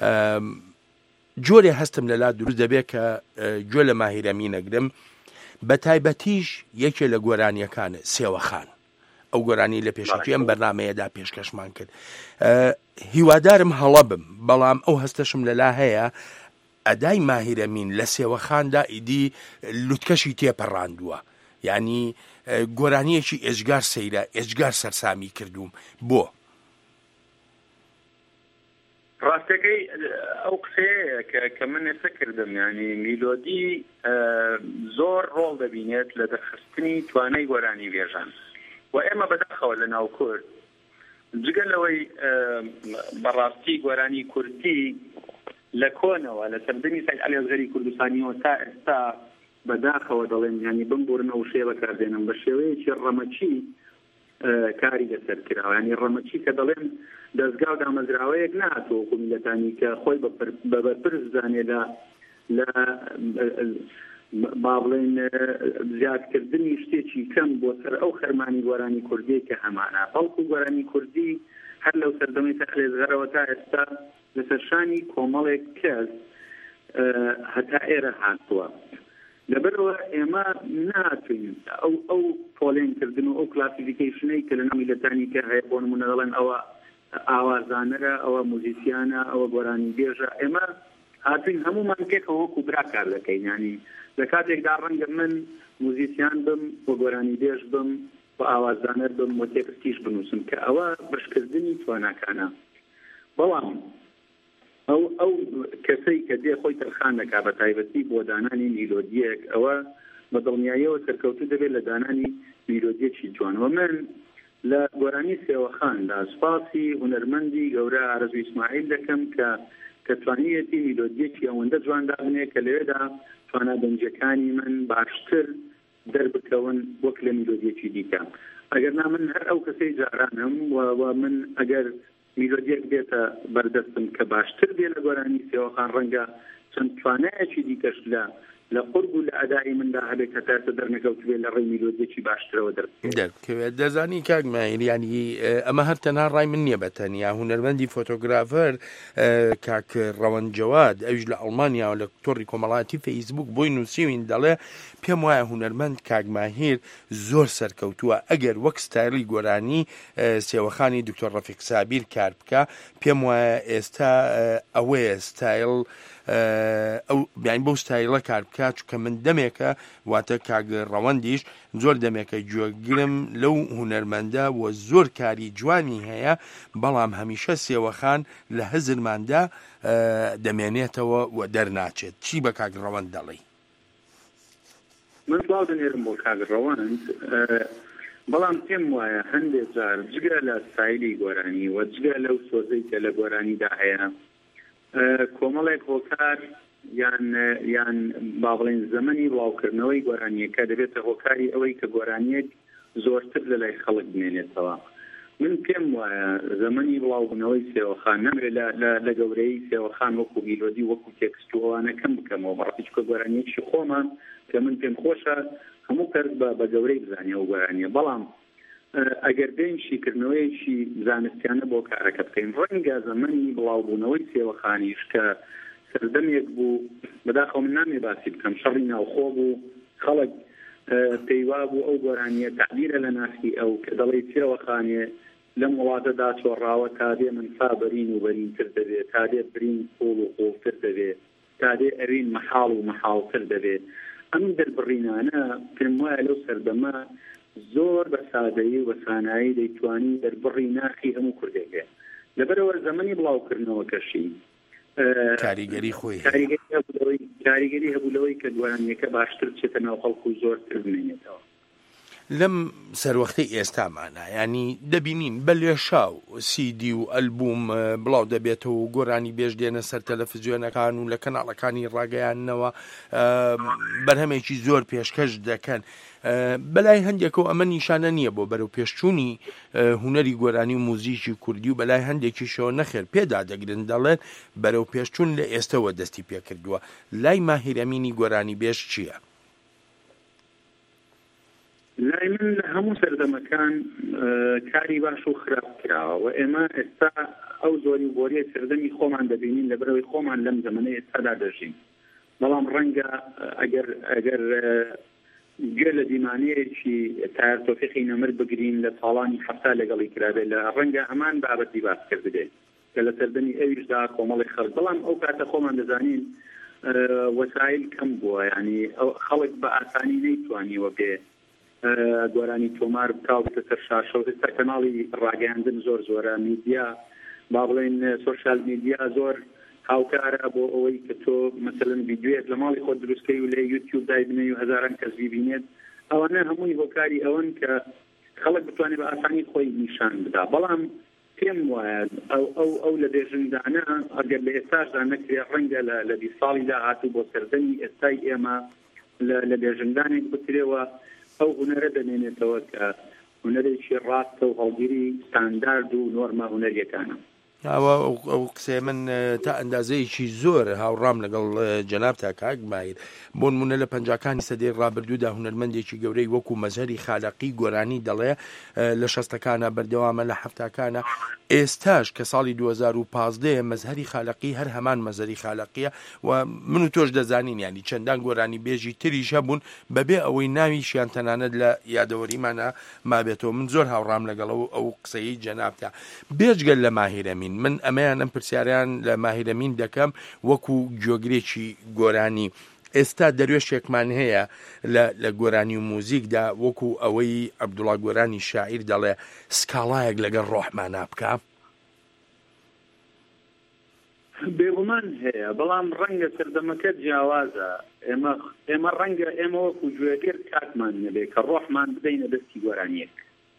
جۆرێ هەستم لەلا دروست دەبێت کە گوێ لە ماهیر ئەمین ئەگرم. بە تایبەتیش یەکێ لە گۆرانیەکانە سێوەخان، ئەو گۆرانی لە پێشکی ئەم بەرنامەیەدا پێشکەشمان کرد. هیوادارم هەڵە بم، بەڵام ئەو هەستەشم لەلا هەیە ئەدای ماهیر ئەمین لە سێوەخاندا ئیدی لوتکەشی تێپەڕاندووە، ینی گۆرانیەکی ئێجگار سەیرە ئێجگار سەرسامی کردوم. بۆ ڕاستەکەی ئەو قسەیە کە من ئێستا کردم ینی میلۆدی زۆر ڕۆڵ دەبینێت لە دەرخستنی توانای گۆرانی بێژان و ئێمە بەداخەوە لە ناو کورد جگە لەوەی بەڕاستی گۆرانی کوردی لە کۆنەوە لە سەردەمی سەید عەلیەزغەری کوردستانیەوە تا ئێستا بەداخەوە دەڵێن ینی بمبورنەوە و شێوە کاردێنم بە شێوەیەکی ڕەمەچی کاری لەسەر کراوە ینی ڕەمەچی کە دەڵێن دەستگا و دامەزراوەیەک نهاتەوە کومیلەتانی کە خۆی بە بەرپرس زانێ لە لە با بڵێن زیادکردنی شتێکی کەم بۆ سەر ئەو خەرمانی گۆرانی کوردی کە هەمانە بەڵکو گۆرانی کوردی هەر لەو سەردەمی سەید عەلیەزغەرەوە تا ئێستا لەسەر شانی کۆمەڵێک کەس هەتا ئێرە هاتووە لەبەرەوە ئێمە ناتوین ئەو ئەو پۆلێنکردن و ئەو کلاسیفیکیشنەی کە لە ناو میلەتانی کە هەیە بۆ نمونە دەڵێن ئەوە ئاوازانەرە ئەوە موزیسیانە ئەوە گۆرانی بێژە ئێمە هاتوین هەمومان پێکەوە وەکو برا کار دەکەین ینی لە کاتێکدا ڕەنگە من موزیسیان بم بۆ گۆرانی بێژ بم بۆ ئاوازانەر بم بۆ تێکستیش بنووسم کە ئەوە بەشکردنی تواناکانە بەڵام ئەو ئەو کەسەی کە دێ خۆی تەرخان دەکا بە تایبەتی بۆ دانانی میلۆدیەک ئەوە بە دڵنیاییەوە سەرکەوتو دەبێت لە دانانی میلۆدیەکی جوانەوە من لە گۆرانی سێوەخاندا سوپاسی هونەرمەندی گەورە ئارەزوو ئیسماعیل دەکەم کە کە توانیەتی میلۆدیەکی ئەوەندە جوان دابنێ کە لەوێدا توانە دەنجەکانی من باشتر دەربکەون وەک لە میلۆدیەکی دیکە ئەگەر نا من هەر ئەو کەسەی جارانم و من ئەگەر میلۆدیەک بێتە بەردەستم کە باشتر بێ لە گۆرانی سێوەخان ڕەنگە چەند توانایەکی دیکەش لە لە قورب و لە ئەدای مندا هەبێت کە تاسە دەرنەکەوت بێت لە ڕێی میلۆدیەکی باشترەوە دەرکەوێت دەزانی کاک ماهیر ینی ئەمە هەر تەنها ڕای من نییە بەتەنیا هونەرمەندی فۆتۆگرافەر کاک ڕەوەند جەواد ئەویش لە ئەڵمانیا و لە تۆڕی کۆمەڵایەتی فەیسبوک بۆی نووسیوین دەڵێ پێم وایە هونەرمەند کاک ماهیر زۆر سەرکەوتووە ئەگەر وەک ستایلی گۆرانی سێوەخانی دکتۆر ڕەفیق سابیر کار بکە پێم وایە ئێستا ئەوەیە ستایل ئەو بیان بەو ستایلە کار بکات چونکە من دەمێکە واتە کاک ڕەوەندیش زۆر دەمێکە گوێگرم لەو هونەرمەندە و زۆر کاری جوانی هەیە بەڵام هەمیشە سێوەخان لە هەزرماندا دەمێنێتەوە و دەرناچێت چی بە کاک ڕەوەند دەڵێ من بڵاو دەنێرم بۆ کاک ڕەوەند بەڵام پێم وایە هەندێک جار جگە لە ستایلی گۆرانی و جگە لەو سۆزەی کە لە گۆرانیدا هەیە کۆمەڵێک هۆکار یان یان با بڵێن زەمەنی بڵاوکردنەوەی گۆرانیەکە دەبێتە هۆکاری ئەوەی کە گۆرانیەک زۆرتر لە لای خەڵک بمێنێتەوە من پێم وایە زەمەنی بڵاوبوونەوەی سێوەخان نەمرێت لە گەورەی سێوەخان وەکو میلۆدی وەکو تێکست و ئەوانە کەم بکەمەوە بەڕاستی کە گۆرانیەکی خۆمان کە من پێم خۆشە هەموو کەس بە گەورەی بزانێ و گۆرانیە بەڵام ئەگەر بین شیکردنەوەیکی زانستیانە بۆ کارەکە بکەین ڕەنگە زەمەنی بڵاوبوونەوەی سێوەخانیش کە سەردەمێک بوو بەداخەوە من نامێ باسی بکەم شەڕی ناوخۆ بوو خەڵک پەیوا بوو ئەو گۆرانیە تعبیرە لە ناخی ئەو کە دەڵێ سێوەخانێ لەم وڵاتەدا چۆڕاوە تا دێ منفا بەرین و بەرینتر دەبێت تا دێ برین قوڵ و قوڵتر دەبێت تا دێ ئەوین مەحاڵ و مەحاڵتر دەبێت ئەم دەربڕینانە پێم وایە لەو سەردەمە زۆر بە سادەیی و سانایی دەیتوانی دەربڕی ناخی هەموو کوردێکە لەبەرەوە زەمەنی بڵاوکردنەوە کەشی کاریگەری خۆی کاریگەری هەبوو لەوەی کە گۆرانیەکە باشتر بچێتە ناو خەڵک و زۆرتر بمێنێتەوە لەم سەروەختەی ئێستامانە ینی دەبینین بە لێشاو سیدی و ئەلبوم بڵاو دەبێتەوە و گۆرانی بێژ دێنە سەر تەلەڤیزیۆنەکان و لە کەناڵەکانی ڕاگەیاندنەوە بەرهەمێکی زۆر پێشکەش دەکەن بەلای هەندێکەوە ئەمە نیشانە نییە بۆ بەرەو پێشچوونی هونەری گۆرانی و موزیکی کوردی و بەلای هەندێکیشەوە نەخێر پێدا دەگرن دەڵێن بەرەو پێشچوون لە ئێستەوە دەستی پێکردووە لای ماهیر ئەمینی گۆرانی بێژ چییە؟ لای من لە هەموو سەردەمەکان کاری باش و خراپ کراوە و ئێمە ئێستا ئەو زۆری بۆریە سەردەمی خۆمان دەبینین لەبەرەوەی خۆمان لەم زەمانە ئێستادا دەژین بەڵام ڕەنگە ئەگەر ئەگەر گوێ لە دیمانەیەکی تایار تۆفیقی نەمر بگرین لە ساڵانی حەفتا لەگەڵی کرابێت لە ڕەنگە هەمان بابەتی باس کرد بدێت کە لە سەردەمی ئەویشدا کۆمەڵی خەڵک بەڵام ئەو کاتە خۆمان دەزانین وەسایل کەم بووە ینی خەڵک بە ئاسانی نەیتوانیوە بێ گۆرانی تۆمار بکاو بتە سەر شاشە و ئێستا کەناڵی ڕاگەیاندن زۆر زۆرە میدیا با بڵێن سۆشیال میدیا زۆر هاوکارە بۆ ئەوەی کە تۆ مثلەن ڤیدیۆیەک لە ماڵی خۆت دروستکەی و لە یوتیوب دای بنێ و هەزاران کەس بیبینێت ئەوانە هەمووی هۆکاری ئەوەن کە خەڵک بتوانێت بە ئاسانی خۆی نیشان بدا بەڵام پێم وایە ئەو ئەو ئەو لە بێژنگدانە ئەگەر لە ئێستاشدا نەکرێ ڕەنگە لە بی ساڵی داهاتوو بۆ سەردەمی ئێستای ئێمە لە بێژنگدانێک بکرێەوە ئەو هونەرە دەمێنێتەوە کە هونەرێکی ڕاستە و هەڵگیری ستاندارد و نۆرمە هونەریەکانە. ئەوە ئەو قسێ من تا ئەندازەیەکی زۆر هاوڕام لەگەڵ جەناب تا کاک مایر بۆ نمونە لە پەنجاکانی سەدەی ڕابردوودا هونەرمەندێکی گەورەی وەکو مەزهەری خالەقی گۆرانی دەڵێ لە شەستەکانە بەردەوامە لە هەفتاکانە ئێستاش کە ساڵی دوو هەزار و پانزدە مەزهەری خالەقی هەر هەمان مەزهەری خالەقیە و من و تۆش دەزانین ینی چەندان گۆرانی بێژی تریش هەبوون بەبێ ئەوەی ناویشیان تەنانەت لە یادەوەریمانە مابێتەوە. من زۆر هاوڕام لەگەڵ ئەو قسەی جەنابتە بێجگەل لە ماهیرەمین من ئەمەیان ئەم پرسیاریان لە ماهیرەمین دەکەم وەکو گوێگرێکی گۆرانی ئێستا دەروێشێکمان هەیە لە گۆرانی و موزیکدا وەکو ئەوەی عەبدوڵڵا گۆرانی شاعیر دەڵێ سکاڵایەک لەگەڵ ڕۆحمانە بکە بێگومان هەیە بەڵام ڕەنگە سەردەمەکە جیاوازە ئێمە ئێمە ڕەنگە ئێمە وەکو گوێگر کاتمان نەبێ کە ڕۆحمان بدەینە دەستی گۆرانیەک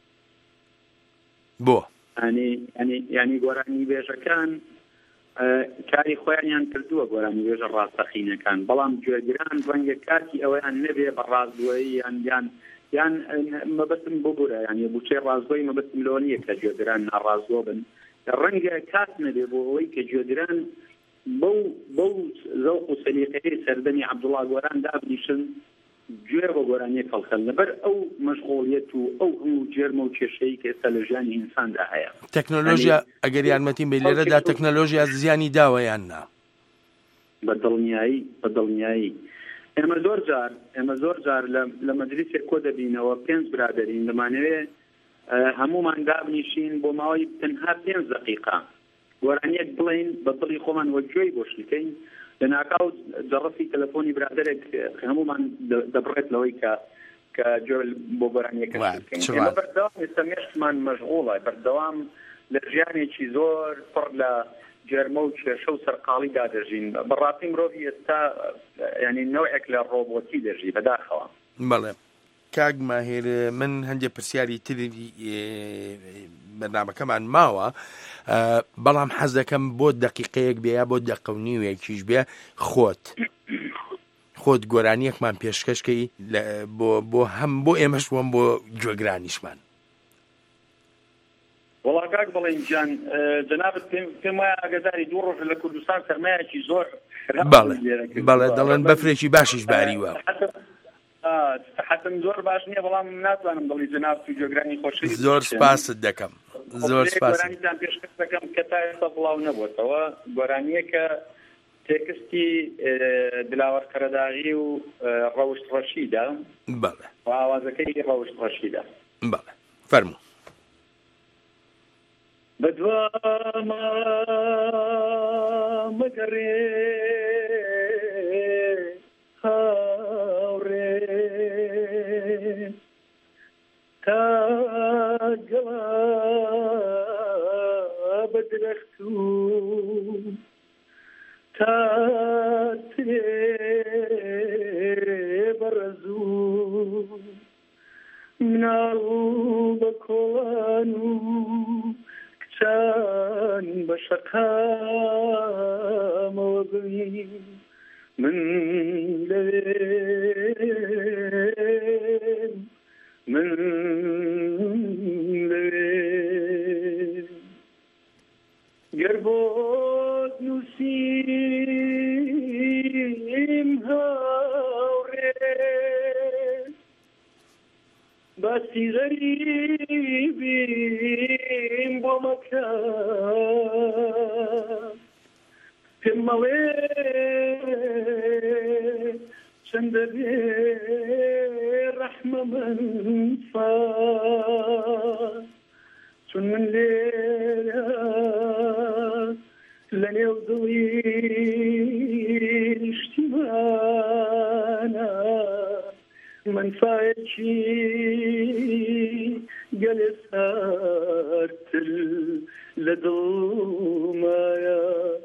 بۆ ینی گۆرانی بێژەکان کاری خۆیانیان کردووە گۆرانی بێژە ڕاستەخینەکان بەڵام گوێگران ڕەنگە کاتی ئەوەیان نەبێ بە ڕازگۆیی یان یان یان مەبەستم بۆ بورە یانی بچێ ڕازگۆی مەبەستم لەوە نییە کە گوێگران ناڕازگۆ بن ڕەنگە کات نەبێ بۆ ئەوەی کە گوێگران بەو بەو زەوق و سەلیقەی سەردەمی عەبدوڵڵا گۆران دابنیشن گوێ بە گۆرانیە کەڵخەن لەبەر ئەو مەشغوڵیەت و ئەو هەموو جێرمە و کێشەی کە ئێستا لە ژیانی ئینساندا هەیە. تەکنۆلۆژیا ئەگەر یارمەتیم بێ لێرەدا تەکنۆلۆژیا زیانی داوە یان نا؟ بەدڵنیایی بەدڵنیایی ئێمە زۆر جار ئێمە زۆر جار لە مەجلیسێک کۆ دەبینەوە پێنج برادەرین دەمانەوێت هەمومان دابنیشین بۆ ماوەی تەنها پێنج دقیقا گۆرانیەک بڵین بە دڵی خۆمان وەگوێی بۆ شتەکەین لە ناکاو جەڕەفی تەلەفۆنی برادەرێک هەمومان دەبڕێت لەوەی کە کە گوێ بۆ گۆرانیەکە بکەین. بەردەوام ئێستا مێشتمان مەشغوڵە بەردەوام لە ژیانێکی زۆر پڕ لە جێرمە و کێشە و سەرقاڵیدا دەژین بەڕاستی مرۆڤی ئێستا ینی نەوعێک لە ڕۆبۆتی دەژی بەداخەوە. بەڵێ کاک ماهێر من هەندێک پرسیاری تری بەرنامەکەمان ماوە بەڵام حەز دەکەم بۆ دەقیقەیەک بێ یا بۆ دەقە و نیوێکیش بێ خۆت خۆت گۆرانیەکمان پێشکەشکەی بۆ هەم بۆ ئێمەش وەم بۆ گوێگرانیشمان. وەڵا کاک بڵێن گیان جەنابەت پێم وایە ئاگاداری دوو ڕۆژ لە کوردستان سەرمایەکی زۆر بەڵێ دەڵێن بەفرێکی باشیش باریوە حتم زۆر باش نییە بەڵام ناتوانم دڵی جەناب تو گوێگرانی خۆشی زۆر سپاست دەکەم زۆر سپاس گۆرانیتان پێشکەش دەکەم کە تا ئێستا بڵاو نەبووەتەوە گۆرانیەکە تێکستی دلاوەر کەرەداغی و ڕەوشت ڕەشیدە بەڵێ و ئاوازەکەی ڕەوشت ڕەشیدە بەڵێ فەرموو بەدوامە مەگەڕێ هاوڕێ تا گەڵا بەدرەخت و تا ترێ بەڕەزوو مناڵ بە کۆڵان و کچان بە شەقامەوە بین من لەوێ من لەوێ گەر بۆت نووسیم هاوڕێ باسی غەریبیم بۆ مەکە پێم مەڵێ چەندە بێ ڕەحمە من فا چون من لێرە لە نێو دڵی نیشتیمانە منفعەکی گەلێ سارتر لدڵمایە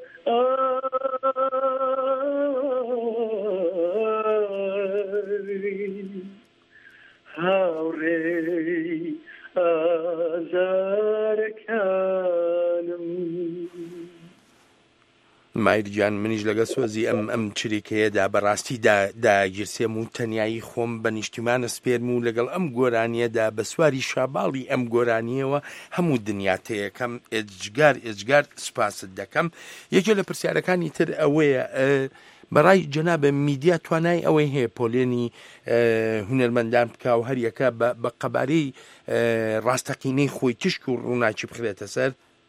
هاوڕێی ئازارەکانم مایرجان منیش لەگە سۆزی ئەم ئەم چریکەیەدا بەڕاستی داگیرسێم و تەنایی خۆم بە نیشتیمانە سپێرم و لەگەڵ ئەم گۆرانیەدا بە سواری شاباڵی ئەم گۆرانیەوە هەموو دنیاتەیەکەم ئێجگار ئێجگار سوپاست دەکەم. یەکێ لە پرسیارەکانی تر ئەوەیە بەڕای جەنابە میدیا توانای ئەوەی هەیە پۆلێنی هونەرمەندان بکە و هەریەکە بە قەبارەی ڕاستەقینەی خۆی تشک و ڕووناکی بخرێتە سەر؟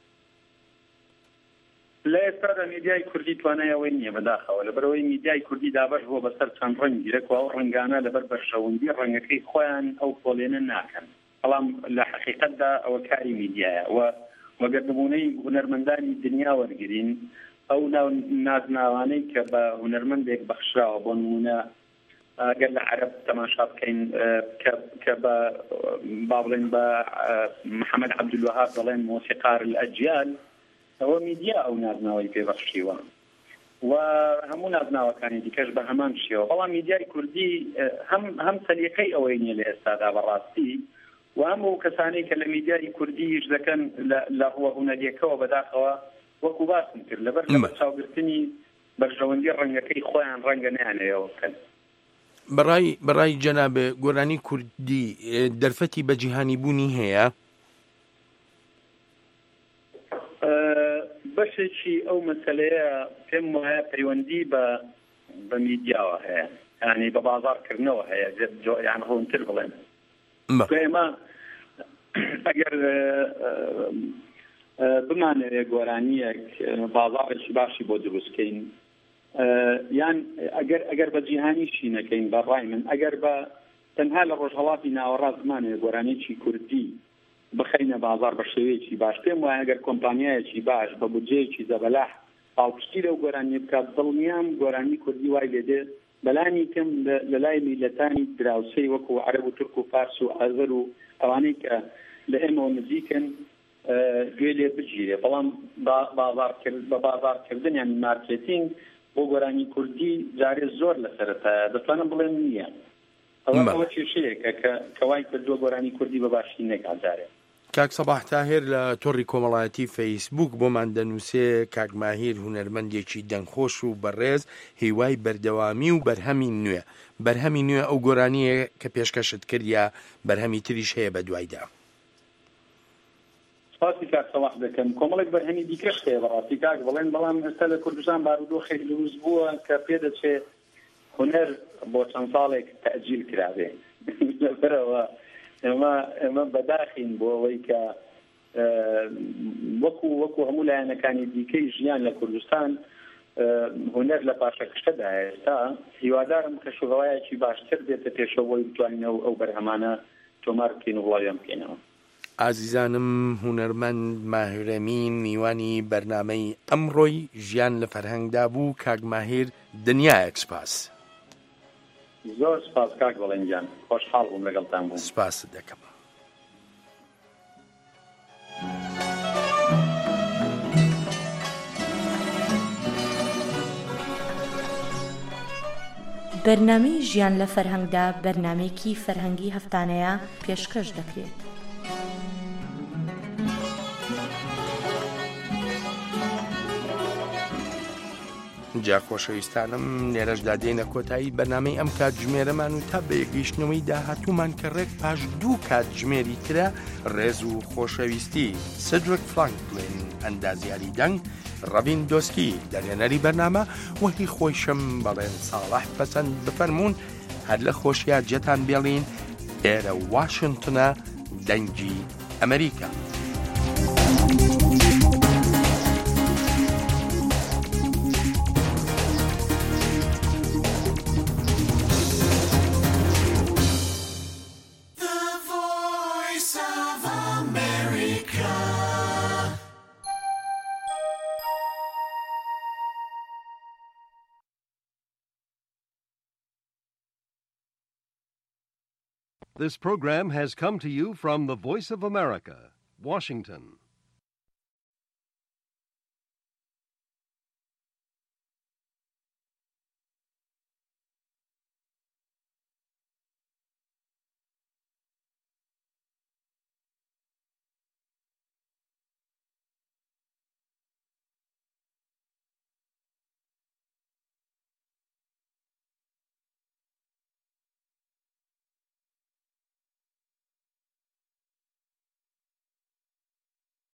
لە ئێستادا میدیای کوردی توانایەوەی نییە بەداخەوە لەبەرەوەی میدیای کوردی دابەش بۆ بەسەر چەند ڕەنگیرەکەوە ئەو ڕەنگانە لەبەر بەرشەوەندی ڕەنگەکەی خۆیان ئەو پۆلێنە ناکەن. بەڵام لە حەقیقەتدا ئەوە کاری میدیایە و وەگەر نمونەی هونەرمەندانی دنیا وەرگرین ئەو نازناوانەی کە بە هونەرمەندێک بەخشراوە بۆ نمونە ئەگەر لە عەرەب تەماشا بکەین کە بە با بڵێن بە محەممەد عەبدولوەهاب دەڵێن مۆسیقار الئەجیال ئەوە میدیا ئەو نازناوەی پێبەخشیوە و هەموو نازناوەکانی دیکەش بە هەمان شێوە. بەڵام میدیای کوردی هەم سەلیقەی ئەوەی نییە لە ئێستادا بەڕاستی و هەموو کەسانەی کە لە میدیای کوردی ئیش دەکەن لە ڕووە هونەریەکەوە بەداخەوە وەکو باسم کرد لەبەر لە بەرچاوگرتنی بەرژەوەندی ڕەنگەکەی خۆیان ڕەنگە نیانەوە بکەن. بەڕای بەڕای جەنابێ گۆرانی کوردی دەرفەتی بە جیهانی بوونی هەیە؟ بەشێکی ئەو مەسەلەیە پێم وایە پەیوەندی بە بە میدیاوە هەیە، یعنی بە بازارکردنەوە هەیە یان ڕوونتر بڵێن. ئێمە ئەگەر بمانەوێ گۆرانیەک بازارێکی باشی بۆ دروستکەین یان ئەگەر ئەگەر بە جیهانی شینەکەین بەڕای من ئەگەر بە تەنها لە ڕۆژهەڵاتی ناوەڕاست بمانەوێ گۆرانێکی کوردی بخەینە بازار بە شێوەیەکی باش پێم وایە ئەگەر کۆمپانیایەکی باش بە بودجەیەکی زەبەلاح پاڵپشتی لەو گۆرانی بکات دڵنیام گۆرانی کوردی وای لێدێت بەلانی کەم لە لای میلەتانی دراوسەی وەکو عەرەب و تورک و فارس و ئەزەر و ئەوانەی کە لە ئێمەوە نزیکن گوێ لێ بگیرێ. بەڵام بە بازارکردن یان مارکێتینگ بۆ گۆرانی کوردی جارێ زۆر لەسەرەتایە دەتوانم بڵێم نییە. ئەوە کێشەیەکە کە وای کردووە گۆرانی کوردی بە باشی نەکاتجارێ. کاک سەباح تاهێر لە تۆڕی کۆمەڵایەتی فەیسبوک بۆمان دەنووسێ کاک ماهیر هونەرمەندێکی دەنگخۆش و بەڕێز هیوای بەردەوامی و بەرهەمی نوێ بەرهەمی نوێ ئەو گۆرانیە کە پێشکەشت کردیا بەرهەمی تریش هەیە بە دوایدا. سپاسی کاک سەباح دەکەم. کۆمەڵێک بەرهەمی دیکەش هەیە بەڕاستی کاک بڵێن، بەڵام ئێستا لە کوردستان بارودۆخێک دروست بووە کە پێدەچێت هونەر بۆ چەند ساڵێک تەئجیل کرابێ. لەبەرەوە ئێمە ئێمە بەداخین بۆ ئەوەی کە وەکو وەکو هەموو لایەنەکانی دیکەی ژیان لە کوردستان هونەر لە پاشەکشەدا ئێستا هیوادارم کە شوڕەوایەکی باشتر بێتە پێشەوەی بتوانینەوە ئەو بەرهەمانە تۆمار بکەین و وڵاویان بکەینەوە. ئازیزانم هونەرمەند ماهرەمین میوانی بەرنامەی ئەمڕۆی ژیان لە فەرهەنگدا بوو. کاک ماهیر دنیایەک سپاس. زۆر سپاس کاک بەڵێنجان، خۆشحاڵ بووم لەگەڵتان بووم. سپاست دەکەم. بەرنامەی ژیان لە فەرهەنگدا بەرنامەیەکی فەرهەنگی هەفتانەیە پێشکەش دەکرێت. جا خۆشەویستانم لێرەشدا دێنە کۆتایی بەرنامەی ئەم کاتژمێرەمان و تا بە یەکگەیشتنەوەی داهاتوومان کە ڕێک پاش دوو کاتژمێری ترە ڕێز و خۆشەویستی سدرک فلانکلین ئەندازیاری دەنگ، ڕەڤین دۆسکی دەرێنەری بەرنامە وەهی خۆشم بەڵێن ساڵح پەسەند بفەرمونون هەر لە خۆشیار جێتان بێڵین ئێرە واشنگتنە دەنگی ئەمریکا. This program has come to you from the Voice of America, Washington.